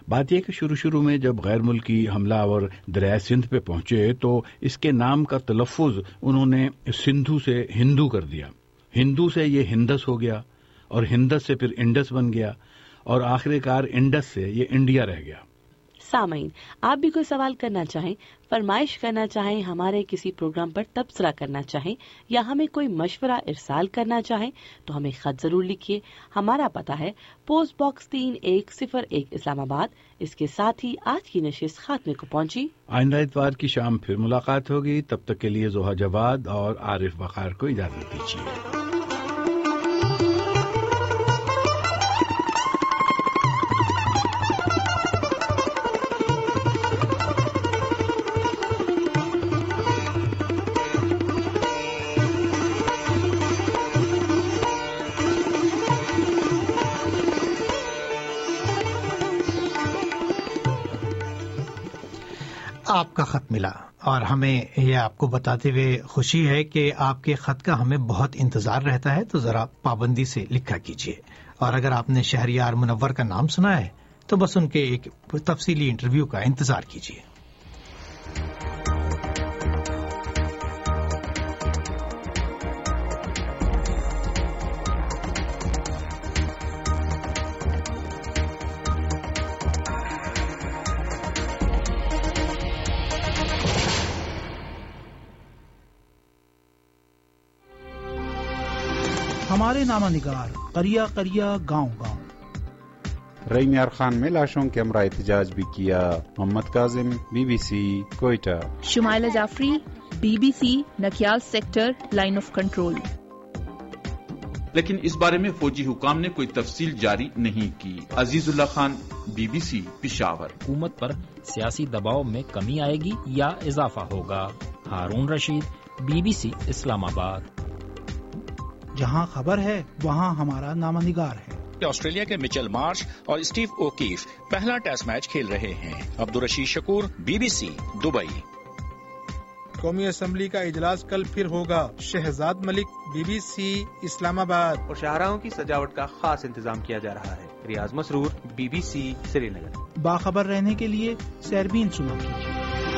بات یہ کہ شروع میں جب غیر ملکی حملہ اور دریائے سندھ پہ پہنچے تو اس کے نام کا تلفظ انہوں نے سندھو سے ہندو کر دیا، ہندو سے یہ ہندس ہو گیا، اور ہندس سے پھر انڈس بن گیا، اور آخر کار انڈس سے یہ انڈیا رہ گیا۔ سامعین، آپ بھی کوئی سوال کرنا چاہیں، فرمائش کرنا چاہیں، ہمارے کسی پروگرام پر تبصرہ کرنا چاہیں یا ہمیں کوئی مشورہ ارسال کرنا چاہیں تو ہمیں خط ضرور لکھیے۔ ہمارا پتہ ہے پوسٹ باکس 3101 اسلام آباد۔ اس کے ساتھ ہی آج کی نشست خاتمے کو پہنچی۔ آئندہ اتوار کی شام پھر ملاقات ہوگی، تب تک کے لیے زوہا جواد اور عارف وقار کو اجازت دیجیے۔ آپ کا خط ملا اور ہمیں یہ آپ کو بتاتے ہوئے خوشی ہے کہ آپ کے خط کا ہمیں بہت انتظار رہتا ہے، تو ذرا پابندی سے لکھا کیجیے، اور اگر آپ نے شہریار منور کا نام سنا ہے تو بس ان کے ایک تفصیلی انٹرویو کا انتظار کیجیے۔ ہمارے نامہ نگار قریہ قریہ گاؤں گاؤں۔ رئی میار خان میں لاشوں کے ہمراہ احتجاج بھی کیا۔ Muhammad Kazim, BBC Quetta. Shumaila Jafri, BBC Nakyal sector, line of control. لیکن اس بارے میں فوجی حکام نے کوئی تفصیل جاری نہیں کی۔ عزیز اللہ خان، BBC پشاور۔ حکومت پر سیاسی دباؤ میں کمی آئے گی یا اضافہ ہوگا؟ ہارون رشید، BBC اسلام آباد۔ جہاں خبر ہے وہاں ہمارا نامہ نگار ہے۔ آسٹریلیا کے مچل مارش اور اسٹیو اوکیف پہلا ٹیسٹ میچ کھیل رہے ہیں۔ Abdul Rashid Shakoor, BBC Dubai. قومی اسمبلی کا اجلاس کل پھر ہوگا۔ شہزاد ملک، BBC اسلام آباد۔ اور شاہراہوں کی سجاوٹ کا خاص انتظام کیا جا رہا ہے۔ ریاض مسرور، BBC سری نگر۔ باخبر رہنے کے لیے سیربین سنا کیجیے۔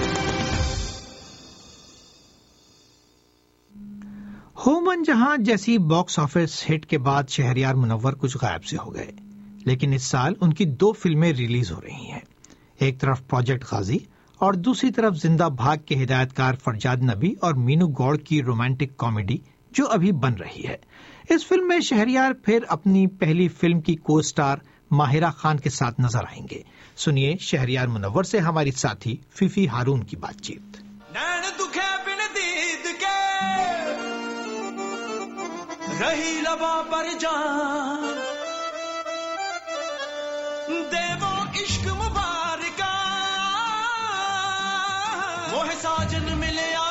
ہومن جہاں جیسی باکس آفس ہٹ کے بعد شہریار منور کچھ غائب سے ہو گئے، لیکن اس سال ان کی 2 فلمیں ریلیز ہو رہی ہیں۔ ایک طرف پروجیکٹ غازی اور دوسری طرف زندہ بھاگ کے ہدایت کار فرجاد نبی اور مینو گوڑ کی رومانٹک کامیڈی جو ابھی بن رہی ہے۔ اس فلم میں شہریار پھر اپنی پہلی فلم کی کو سٹار ماہرہ خان کے ساتھ نظر آئیں گے۔ سنیے شہریار منور سے ہماری ساتھی فیفی ہارون کی بات چیت۔ رہی لباں پر جان دے وہ عشق مبارکہ، وہ ساجن ملیا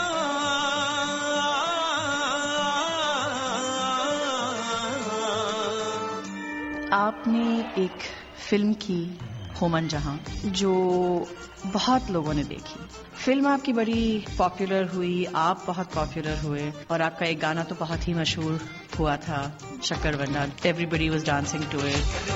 آپ نے ایک فلم کی ہومن جہاں جو بہت لوگوں نے دیکھی۔ فلم آپ کی بڑی پاپولر ہوئی، آپ بہت پاپولر ہوئے، اور آپ کا ایک گانا تو بہت ہی مشہور ہوا تھا، شکر ورنہ، everybody was dancing to it.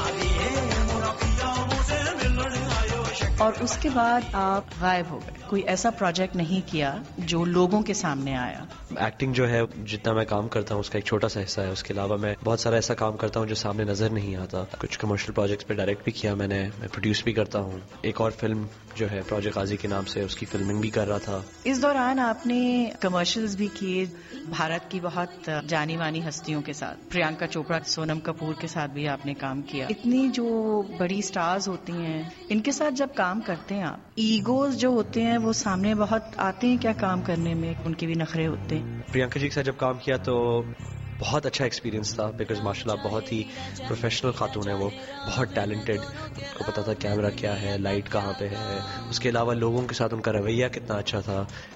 اور اس کے بعد آپ غائب ہو گئے، کوئی ایسا پروجیکٹ نہیں کیا جو لوگوں کے سامنے آیا؟ ایکٹنگ جو ہے جتنا میں کام کرتا ہوں اس کا ایک چھوٹا سا حصہ ہے، اس کے علاوہ میں بہت سارا ایسا کام کرتا ہوں جو سامنے نظر نہیں آتا۔ کچھ کمرشل پروجیکٹس پہ ڈائریکٹ بھی کیا میں پروڈیوس بھی کرتا ہوں۔ ایک اور فلم جو ہے پروجیکٹ غازی کے نام سے، اس کی فلمنگ بھی کر رہا تھا۔ اس دوران آپ نے کمرشلز بھی کیے بھارت کی بہت جانی مانی ہستیوں کے ساتھ، پریانکا چوپڑا، سونم کپور کے ساتھ بھی آپ نے کام کیا۔ اتنی جو بڑی سٹارز ہوتی ہیں ان کے ساتھ جب کام کرتے ہیں آپ، ایگوز جو ہوتے ہیں وہ سامنے بہت آتے ہیں کیا کام کرنے میں؟ ان کے بھی نخرے ہوتے ہیں۔ پریانکا جی کے ساتھ جب کام کیا تو بہت اچھا ایکسپیرینس تھا، بیکاز ماشاء اللہ بہت ہی پروفیشنل خاتون ہے، وہ بہت ٹیلنٹڈ، ان کو پتا تھا کیمرہ کیا ہے، لائٹ کہاں پہ ہے، اس کے علاوہ لوگوں کے ساتھ ان کا رویہ کتنا اچھا تھا،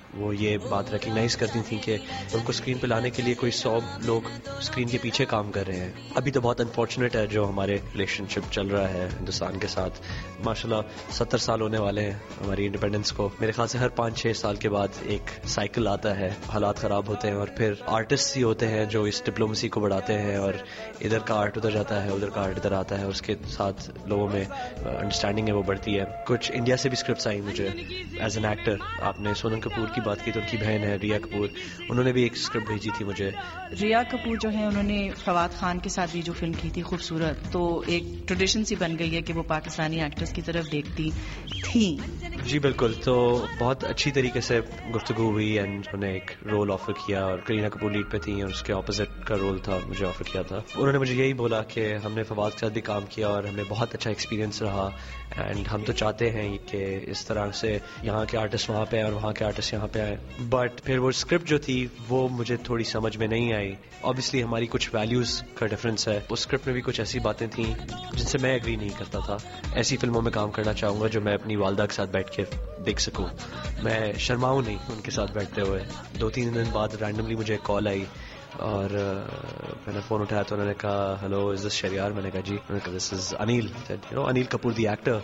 وہ یہ بات ریکگنائز کرتی تھیں کہ ان کو اسکرین پہ لانے کے لیے کوئی 100 لوگ اسکرین کے پیچھے کام کر رہے ہیں. ابھی تو بہت انفارچونیٹ ہے جو ہمارے ریلیشن شپ چل رہا ہے ہندوستان کے ساتھ. ماشاءاللہ 70 سال ہونے والے ہیں ہماری انڈیپینڈنس کو. میرے خیال سے ہر 5-6 سال کے بعد ایک سائیکل آتا ہے, حالات خراب ہوتے ہیں اور پھر آرٹسٹ ہی ہوتے ہیں جو اس ڈپلومسی کو بڑھاتے ہیں, اور ادھر کا آرٹ ادھر جاتا ہے, ادھر کا آرٹ ادھر آتا ہے, اور اس کے ساتھ لوگوں میں انڈرسٹینڈنگ ہے وہ بڑھتی ہے. کچھ انڈیا سے بھی اسکرپٹس آئی مجھے ایز این ایکٹر. آپ نے سونم کپور کی بات کی تو ان کی بہن ہے ریا کپور, انہوں نے بھی ایک اسکرپٹ بھیجی تھی مجھے. ریا کپور جو ہے انہوں نے فواد خان کے ساتھ بھی جو فلم کی تھی خوبصورت, تو ایک ٹریڈیشن سی بن گئی ہے کہ وہ پاکستانی ایکٹرز کی طرف دیکھتی تھیں. جی بالکل, تو بہت اچھی طریقے سے گفتگو ہوئی اینڈ انہوں نے ایک رول آفر کیا, اور کرینہ کپور لیڈ پہ تھی اور اس کے اپوزٹ کا رول تھا مجھے آفر کیا تھا. انہوں نے مجھے یہی بولا کہ ہم نے فواد کے ساتھ بھی کام کیا اور ہمیں بہت اچھا ایکسپیرینس رہا, اینڈ ہم تو چاہتے ہیں کہ اس طرح سے یہاں کے آرٹسٹ وہاں پہ آئے اور وہاں کے آرٹسٹ یہاں پہ آئے. بٹ پھر وہ اسکرپٹ جو تھی وہ مجھے تھوڑی سمجھ میں نہیں آئی. obviously ہماری کچھ ویلیوز کا ڈفرینس ہے. اس اسکرپٹ میں بھی کچھ ایسی باتیں تھیں جن سے میں ایگری نہیں کرتا تھا. ایسی فلموں میں کام کرنا چاہوں گا جو میں اپنی والدہ کے ساتھ بیٹھ کے دیکھ سکوں, میں شرماؤں نہیں ان کے ساتھ بیٹھتے ہوئے. 2-3 دن بعد رینڈملی مجھے ایک کال آئی اور میں نے فون اٹھایا تو انہوں نے کہا ہلو از دس شہریار. میں نے کہا جی. انہوں نے کہا this is Anil, Anil Kapoor the actor.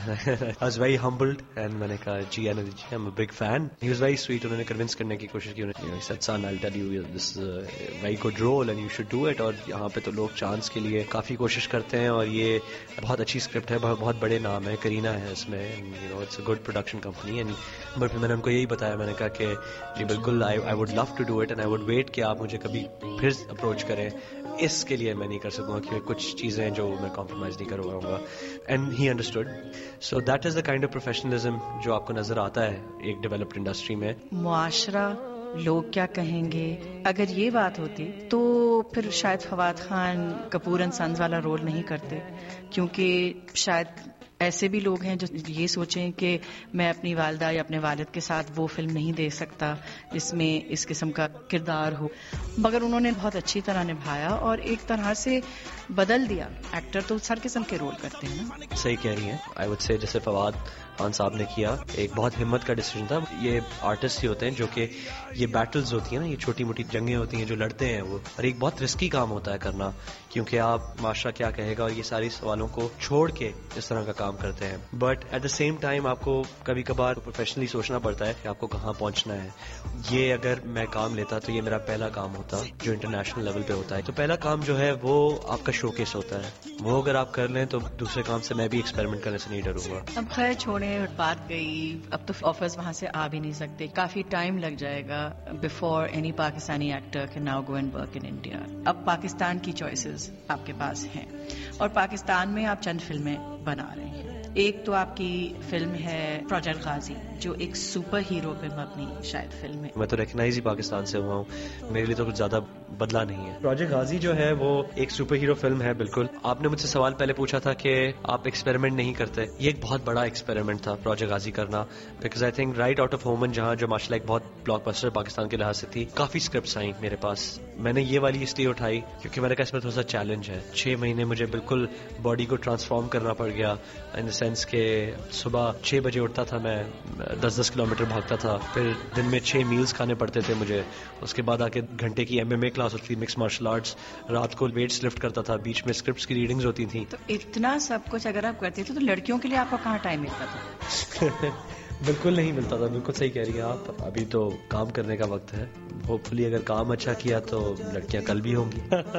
I was very humbled and میں نے کہا جی I'm a big fan. He was very sweet. انہوں نے کنونس کرنے کی کوشش کی. He said son I'll tell you this is a very good role and you should do it. اور یہاں پہ تو لوگ چانس کے لیے کافی کوشش کرتے ہیں اور یہ بہت اچھی اسکرپٹ ہے, بہت بڑے نام ہے, کرینہ ہے اس میں, it's a good production company. But پھر میں نے ان کو یہی بتایا, میں نے کہا کہ جی بالکل I would love to do it and I would wait کہ آپ مجھے کبھی پھر اپروچ کریں. اس کے لیے میں نہیں کر سکوں گا کہ کچھ چیزیں جو میں کمپرومائز نہیں کرواؤں گا. And he understood. So that is the kind of professionalism جو آپ کو نظر آتا ہے ایک ڈیولپڈ انڈسٹری میں. معاشرہ, لوگ کیا کہیں گے, اگر یہ بات ہوتی تو پھر شاید فواد خان کپور اینڈ سنز والا رول نہیں کرتے, کیونکہ شاید ایسے بھی لوگ ہیں جو یہ سوچیں کہ میں اپنی والدہ یا اپنے والد کے ساتھ وہ فلم نہیں دے سکتا جس میں اس قسم کا کردار ہو. مگر انہوں نے بہت اچھی طرح نبھایا اور ایک طرح سے بدل دیا. ایکٹر تو ہر قسم کے رول کرتے ہیں نا. صحیح کہہ رہی ہیں. آئی وڈ سے جیسے فواد خان صاحب نے کیا, ایک بہت ہمت کا ڈیسیجن تھا. یہ آرٹسٹ ہی ہوتے ہیں جو کہ یہ بیٹلز ہوتی ہیں نا, یہ چھوٹی موٹی جنگیں ہوتی ہیں جو لڑتے ہیں وہ, اور ایک بہت رسکی کام ہوتا ہے کرنا, کیونکہ آپ معاشرہ کیا کہے گا اور یہ ساری سوالوں کو چھوڑ کے اس طرح کا کام کرتے ہیں. But at the same time آپ کو کبھی کبھار پروفیشنلی سوچنا پڑتا ہے کہ آپ کو کہاں پہنچنا ہے. یہ اگر میں کام لیتا تو یہ میرا پہلا کام ہوتا جو انٹرنیشنل لیول پہ ہوتا ہے. تو پہلا کام جو ہے وہ آپ کا شو کیس ہوتا ہے, وہ اگر آپ کر لیں تو دوسرے کام سے میں بھی ایکسپیریمنٹ کرنے سے نہیں ڈروں گا. اب خیر چھوڑیں, بات گئی, اب تو آفرز وہاں سے آ بھی نہیں سکتے, کافی ٹائم لگ جائے گا before any Pakistani actor can now go and work in India. اب پاکستان کی چوائسز آپ کے پاس ہیں اور پاکستان میں آپ چند فلمیں بنا رہے ہیں. ایک تو آپ کی فلم ہے پروجیکٹ غازی جو ایک سپر ہیرو پہ مبنی شاید فلم ہے. میں تو ریکگنائز ہی پاکستان سے ہوا ہوں, میرے لیے تو کچھ زیادہ بدلا نہیں ہے. پروجیکٹ غازی جو ہے وہ ایک سپر ہیرو فلم ہے. بالکل, آپ نے مجھ سے سوال پہلے پوچھا تھا کہ آپ ایکسپیریمنٹ نہیں کرتے. یہ ایک بہت بڑا ایکسپیریمنٹ تھا پروجیکٹ غازی کرنا, because I think right out of ہومن جہاں جو ماشاء اللہ ایک بہت بلاک بسٹر پاکستان کے لحاظ سے تھی, کافی اسکرپٹس آئیں میرے پاس. میں نے یہ والی اس لیے اٹھائی کیونکہ میں نے کہا اس میں تھوڑا سا چیلنج ہے. 6 مہینے مجھے بالکل باڈی کو ٹرانسفارم کرنا پڑ گیا, ان دا سینس کہ صبح 6 بجے اٹھتا تھا, میں 10 کلومیٹر بھاگتا تھا, پھر دن میں 6 میلز کھانے پڑتے تھے مجھے, اس کے بعد آ کے گھنٹے کی MMA کلاس ہوتی تھی, مکس مارشل آرٹس, رات کو ویٹس لفٹ کرتا تھا, بیچ میں اسکرپٹس کی ریڈنگز ہوتی تھیں. تو اتنا سب کچھ اگر آپ کرتے تھے تو لڑکیوں کے لیے آپ کو کہاں ٹائم ملتا تھا؟ بالکل نہیں ملتا تھا. بالکل صحیح کہہ رہی ہیں آپ. ابھی تو کام کرنے کا وقت ہے. ہوپ فلی اگر کام اچھا کیا تو لڑکیاں کل بھی ہوں گی.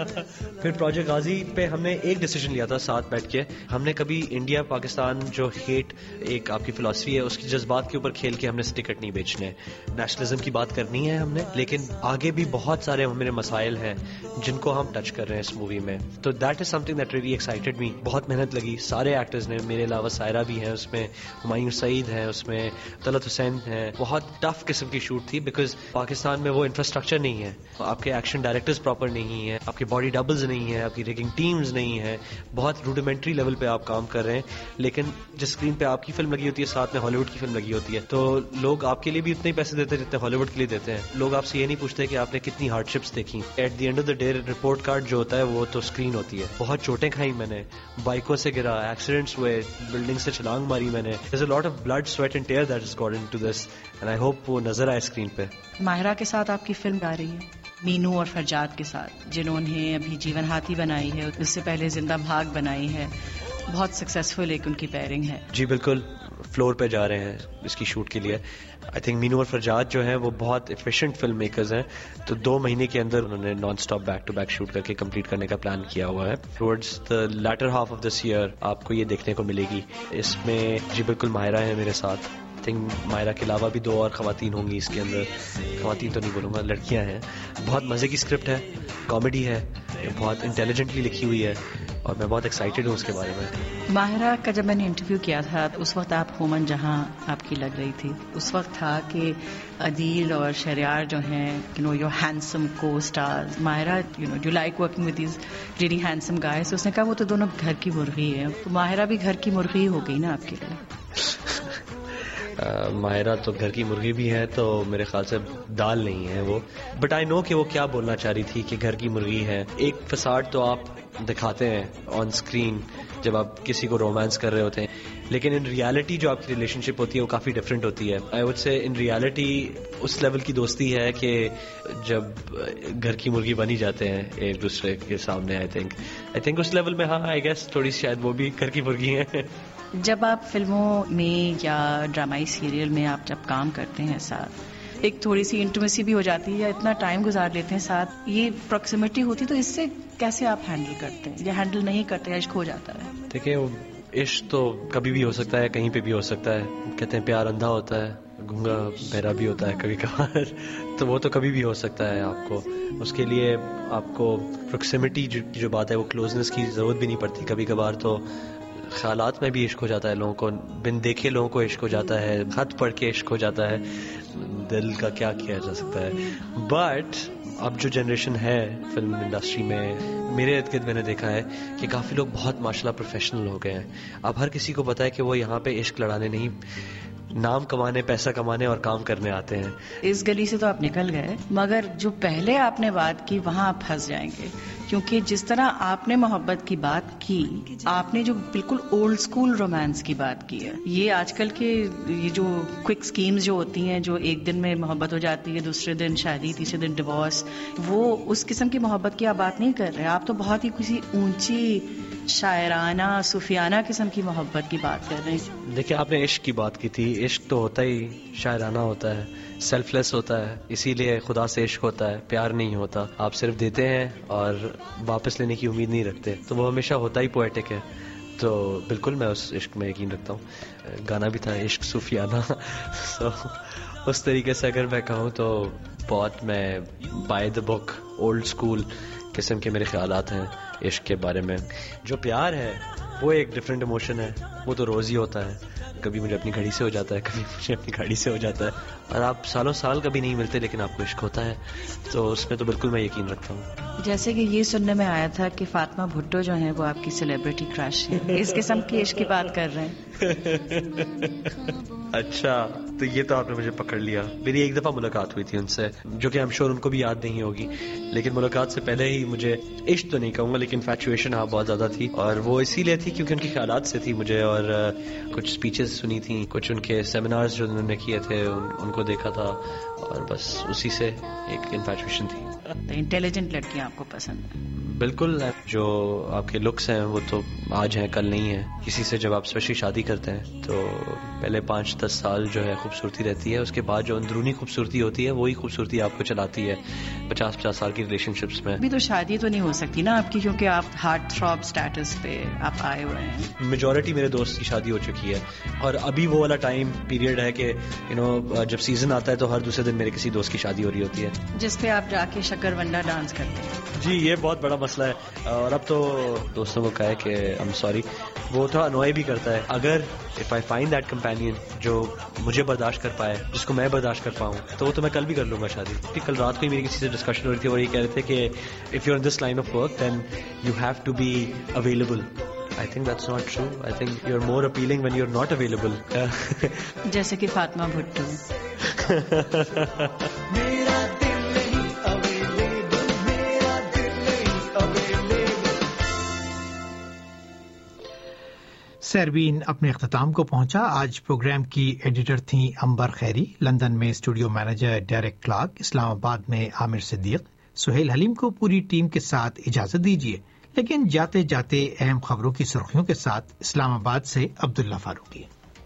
پھر پروجیکٹ غازی پہ ہم نے ایک ڈیسیجن لیا تھا ساتھ بیٹھ کے. ہم نے کبھی انڈیا پاکستان جو ہیٹ ایک آپ کی فلاسفی ہے اس کی جذبات کے اوپر کھیل کے ہم نے ٹکٹ نہیں بیچنے. نیشنلزم کی بات کرنی ہے ہم نے, لیکن آگے بھی بہت سارے میرے مسائل ہیں جن کو ہم ٹچ کر رہے ہیں اس مووی میں. تو that is something that really excited me. بہت محنت لگی, سارے ایکٹرز نے, میرے علاوہ سائرہ بھی ہیں اس میں, ہمایوں سعید ہیں اس میں, طلعت حسین ہیں. بہت ٹف قسم کی شوٹ تھی بیکاز پاکستان میں وہ انفراسٹرکچر نہیں ہے, آپ کے ایکشن ڈائریکٹرز پراپر نہیں ہیں, آپ کے باڈی ڈبلز نہیں ہیں, آپ کی ریگنگ ٹیمز نہیں ہیں, بہت روڈیمنٹری لیول پہ آپ کام کر رہے ہیں. لیکن جس اسکرین پہ آپ کی فلم لگی ہوتی ہے ساتھ میں ہالی ووڈ کی فلم لگی ہوتی ہے, تو لوگ آپ کے لیے بھی اتنے ہی پیسے دیتے ہیں جتنے ہالی ووڈ کے لیے دیتے ہیں. لوگ آپ سے یہ نہیں پوچھتے کہ آپ نے کتنی ہارڈ شپس دیکھی. At the end of the day report card جو ہوتا ہے وہ تو اسکرین ہوتی ہے. بہت چوٹیں کھائیں میں نے, بائکوں سے گرا, ایکسیڈنٹس ہوئے, بلڈنگ سے چھلانگ ماری میں نے. There's a lot of blood, sweat and care that has gone into this, and I hope وہ نظر آئے اسکرین پہ. ماہرہ کے ساتھ آپ کی فلم آ رہی ہے مینو اور فرجاد کے ساتھ, جنہوں نے ابھی جیون ہاتھی بنائی ہے, اس سے پہلے زندہ بھاگ بنائی ہے. بہت سکسیسفل ایک ان کی پیئرنگ ہے. جی بالکل, فلور پہ جا رہے ہیں اس کی شوٹ کے لیے. آئی تھنک مینو اور فرجاد جو ہیں وہ بہت ایفیشینٹ فلم میکرز ہیں, تو 2 مہینے کے اندر انہوں نے non stop back to back shoot کر کے کمپلیٹ کرنے کا پلان کیا ہوا ہے. Towards the latter half of this year آپ کو یہ دیکھنے کو ملے گی. اس میں جی بالکل ماہرہ ہے میرے ساتھ. آئی تھنک ماہرہ کے علاوہ بھی 2 اور خواتین ہوں گی اس کے اندر. خواتین تو نہیں بولوں گا, لڑکیاں ہیں. بہت مزے کی اسکرپٹ ہے, کامیڈی ہے, بہت انٹیلیجنٹلی لکھی ہوئی ہے, اور میں بہت ایکسائٹیڈ ہوں اس کے بارے میں. ماہرہ کا جب میں نے انٹرویو کیا تھا اس وقت آپ ہومن جہاں آپ کی لگ رہی تھی. اس وقت تھا کہ عدیل اور شہریار جو ہیں your handsome co stars. Mahira you like working with these really handsome guys. اس نے کہا وہ تو دونوں گھر کی مرغی ہے. تو ماہرہ بھی گھر کی مرغی ہو گئی نا آپ کے لیے. ماہرہ تو گھر کی مرغی بھی ہے, تو میرے خیال سے دال نہیں ہے وہ. بٹ آئی نو کہ وہ کیا بولنا چاہ رہی تھی کہ گھر کی مرغی ہے. ایک فساد تو آپ دکھاتے ہیں آن اسکرین جب آپ کسی کو رومانس کر رہے ہوتے ہیں, لیکن ان ریالٹی جو آپ کی ریلیشن شپ ہوتی ہے وہ کافی ڈفرینٹ ہوتی ہے. I would say in reality us level کی دوستی ہے کہ جب گھر کی مرغی بنی جاتے ہیں ایک دوسرے کے سامنے. آئی تھنک اس لیول میں ہاں آئی گیس تھوڑی شاید وہ بھی گھر کی مرغی ہیں. جب آپ فلموں میں یا ڈرامائی سیریل میں آپ جب کام کرتے ہیں ساتھ, ایک تھوڑی سی انٹیمیسی بھی ہو جاتی ہے یا اتنا ٹائم گزار لیتے ہیں ساتھ, یہ پروکسیمیٹی ہوتی, تو اس سے کیسے آپ ہینڈل کرتے ہیں یا ہینڈل نہیں کرتے, عشق ہو جاتا ہے؟ دیکھیں عشق تو کبھی بھی ہو سکتا ہے, کہیں پہ بھی ہو سکتا ہے. کہتے ہیں پیار اندھا ہوتا ہے, گونگا بہرا بھی ہوتا ہے کبھی کبھار, تو وہ تو کبھی بھی ہو سکتا ہے. آپ کو اس کے لیے آپ کو پروکسیمیٹی جو بات ہے وہ کلوزنس کی ضرورت بھی نہیں پڑتی. کبھی کبھار تو خیالات میں بھی عشق ہو جاتا ہے لوگوں کو, بن دیکھے لوگوں کو عشق ہو جاتا ہے, خط پڑھ کے عشق ہو جاتا ہے. دل کا کیا کیا جا سکتا ہے. بٹ اب جو جنریشن ہے فلم انڈسٹری میں, میرے ارد گرد میں نے دیکھا ہے کہ کافی لوگ بہت ماشاءاللہ پروفیشنل ہو گئے ہیں. اب ہر کسی کو پتا ہے کہ وہ یہاں پہ عشق لڑانے نہیں, نام کمانے, پیسہ کمانے اور کام کرنے آتے ہیں. اس گلی سے تو آپ نکل گئے, مگر جو پہلے آپ نے بات کی وہاں آپ پھنس جائیں گے, کیونکہ جس طرح آپ نے محبت کی بات کی, آپ نے جو بالکل اولڈ سکول رومانس کی بات کی ہے. یہ آج کل کے یہ جو کوئک سکیمز جو ہوتی ہیں, جو ایک دن میں محبت ہو جاتی ہے, دوسرے دن شادی, تیسرے دن ڈیورس, وہ اس قسم کی محبت کی آپ بات نہیں کر رہے. آپ تو بہت ہی کسی اونچی شاعرانہ صوفیانہ قسم کی محبت کی بات کر رہے ہیں. دیکھیں آپ نے عشق کی بات کی تھی. عشق تو ہوتا ہی شاعرانہ ہوتا ہے, سیلف لیس ہوتا ہے, اسی لیے خدا سے عشق ہوتا ہے, پیار نہیں ہوتا. آپ صرف دیتے ہیں اور واپس لینے کی امید نہیں رکھتے, تو وہ ہمیشہ ہوتا ہی پوئٹک ہے. تو بالکل میں اس عشق میں یقین رکھتا ہوں. گانا بھی تھا عشق صوفیانہ. سو اس طریقے سے اگر میں کہوں تو بہت میں by the book old school قسم کے میرے خیالات ہیں عشق کے بارے میں. جو پیار ہے وہ ایک ڈفرینٹ ایموشن ہے, وہ تو روز ہی ہوتا ہے. کبھی مجھے اپنی گھڑی سے ہو جاتا ہے, کبھی مجھے اپنی گاڑی سے ہو جاتا ہے, اور آپ سالوں سال کبھی نہیں ملتے لیکن آپ کو عشق ہوتا ہے. تو اس میں تو بالکل میں یقین رکھتا ہوں. جیسے کہ یہ سننے میں آیا تھا کہ فاطمہ بھٹو جو ہیں وہ آپ کی سیلیبریٹی کرش ہے, اس قسم کی عشق کی بات کر رہے ہیں. اچھا, تو یہ تو آپ نے مجھے پکڑ لیا. میری ایک دفعہ ملاقات ہوئی تھی ان سے, جو کہ ہم شور ان کو بھی یاد نہیں ہوگی, لیکن ملاقات سے پہلے ہی مجھے عشق تو نہیں کہوں گا لیکن انفیچویشن بہت زیادہ تھی, اور وہ اسی لیے تھی کیونکہ ان کے خیالات سے تھی مجھے, اور کچھ اسپیچز سنی تھیں, کچھ ان کے سیمینارز جو انہوں نے کیے تھے ان کو دیکھا تھا, اور بس اسی سے ایک انفیچویشن تھی. انٹیلیجنٹ لڑکیاں آپ کو پسند ہیں؟ بالکل. جو آپ کے لکس ہیں وہ تو آج ہیں کل نہیں ہے. کسی سے جب آپ اسپیشلی شادی کرتے ہیں تو پہلے 5-10 سال جو ہے خوبصورتی رہتی ہے, اس کے بعد جو اندرونی خوبصورتی ہوتی ہے وہی خوبصورتی آپ کو چلاتی ہے 50 سال کی ریلیشن شپس میں. ابھی تو شادی تو نہیں ہو سکتی نا آپ کی, کیونکہ آپ ہارٹ تھراب سٹیٹس پہ آپ آئے ہوئے ہیں. میجورٹی میرے دوست کی شادی ہو چکی ہے, اور ابھی وہ والا ٹائم پیریڈ ہے کہ جب سیزن آتا ہے تو ہر دوسرے دن میرے کسی دوست کی شادی ہو رہی ہوتی ہے, جس پہ آپ جا کے شکر ونڈا ڈانس کرتے ہیں. جی یہ بہت بڑا مسئلہ ہے, اور اب تو دوستوں کو کہا ہے کہ I'm sorry, وہ تھوڑا انوائے بھی کرتا ہے. اگر if I find that companion جو مجھے برداشت کر پائے, جس کو میں برداشت کر پاؤں, تو وہ تو میں کل بھی کر لوں گا شادی. کیونکہ کل رات کو ہی میری کسی سے ڈسکشن ہو رہی تھی اور یہ کہہ رہے تھے کہ if you're in this line of work then you have to be available. I think that's not true. I think you're more appealing when you're not available. جیسے کہ فاطمہ بھٹو. سیربین اپنے اختتام کو پہنچا. آج پروگرام کی ایڈیٹر تھیں امبر خیری، لندن میں studio manager Derek Clarke, Islamabad میں عامر صدیق. سہیل حلیم کو پوری ٹیم کے ساتھ اجازت دیجیے، لیکن جاتے جاتے اہم خبروں کی سرخیوں کے ساتھ اسلام آباد سے عبداللہ فاروقی.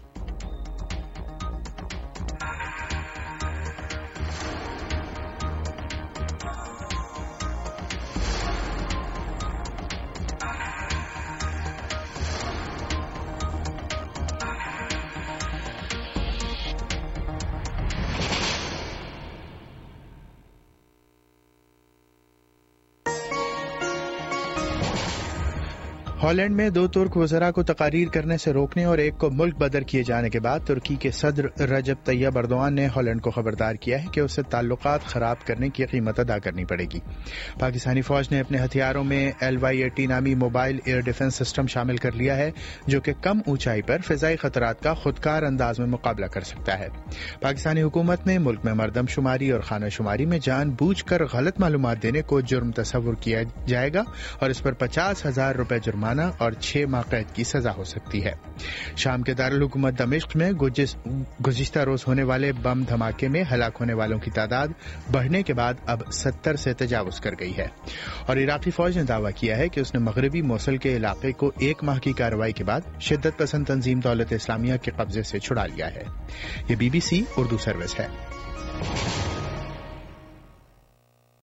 ہالینڈ میں 2 ترک وزراء کو تقاریر کرنے سے روکنے اور ایک کو ملک بدر کیے جانے کے بعد ترکی کے صدر رجب طیب ایردوان نے ہالینڈ کو خبردار کیا ہے کہ اسے تعلقات خراب کرنے کی قیمت ادا کرنی پڑے گی. پاکستانی فوج نے اپنے ہتھیاروں میں LY-80 نامی موبائل ایئر ڈیفنس سسٹم شامل کر لیا ہے جو کہ کم اونچائی پر فضائی خطرات کا خودکار انداز میں مقابلہ کر سکتا ہے. پاکستانی حکومت نے ملک میں مردم شماری اور خانہ شماری میں جان بوجھ کر غلط معلومات دینے کو جرم تصور کیا جائے گا اور اس پر 50,000 روپے جرمانہ اور 6 ماہ قید کی سزا ہو سکتی ہے. شام کے دارالحکومت دمشق میں گزشتہ روز ہونے والے بم دھماکے میں ہلاک ہونے والوں کی تعداد بڑھنے کے بعد اب 70 سے تجاوز کر گئی ہے اور عراقی فوج نے دعویٰ کیا ہے کہ اس نے مغربی موصل کے علاقے کو 1 ماہ کی کارروائی کے بعد شدت پسند تنظیم دولت اسلامیہ کے قبضے سے چھڑا لیا ہے. یہ BBC اردو سروس ہے.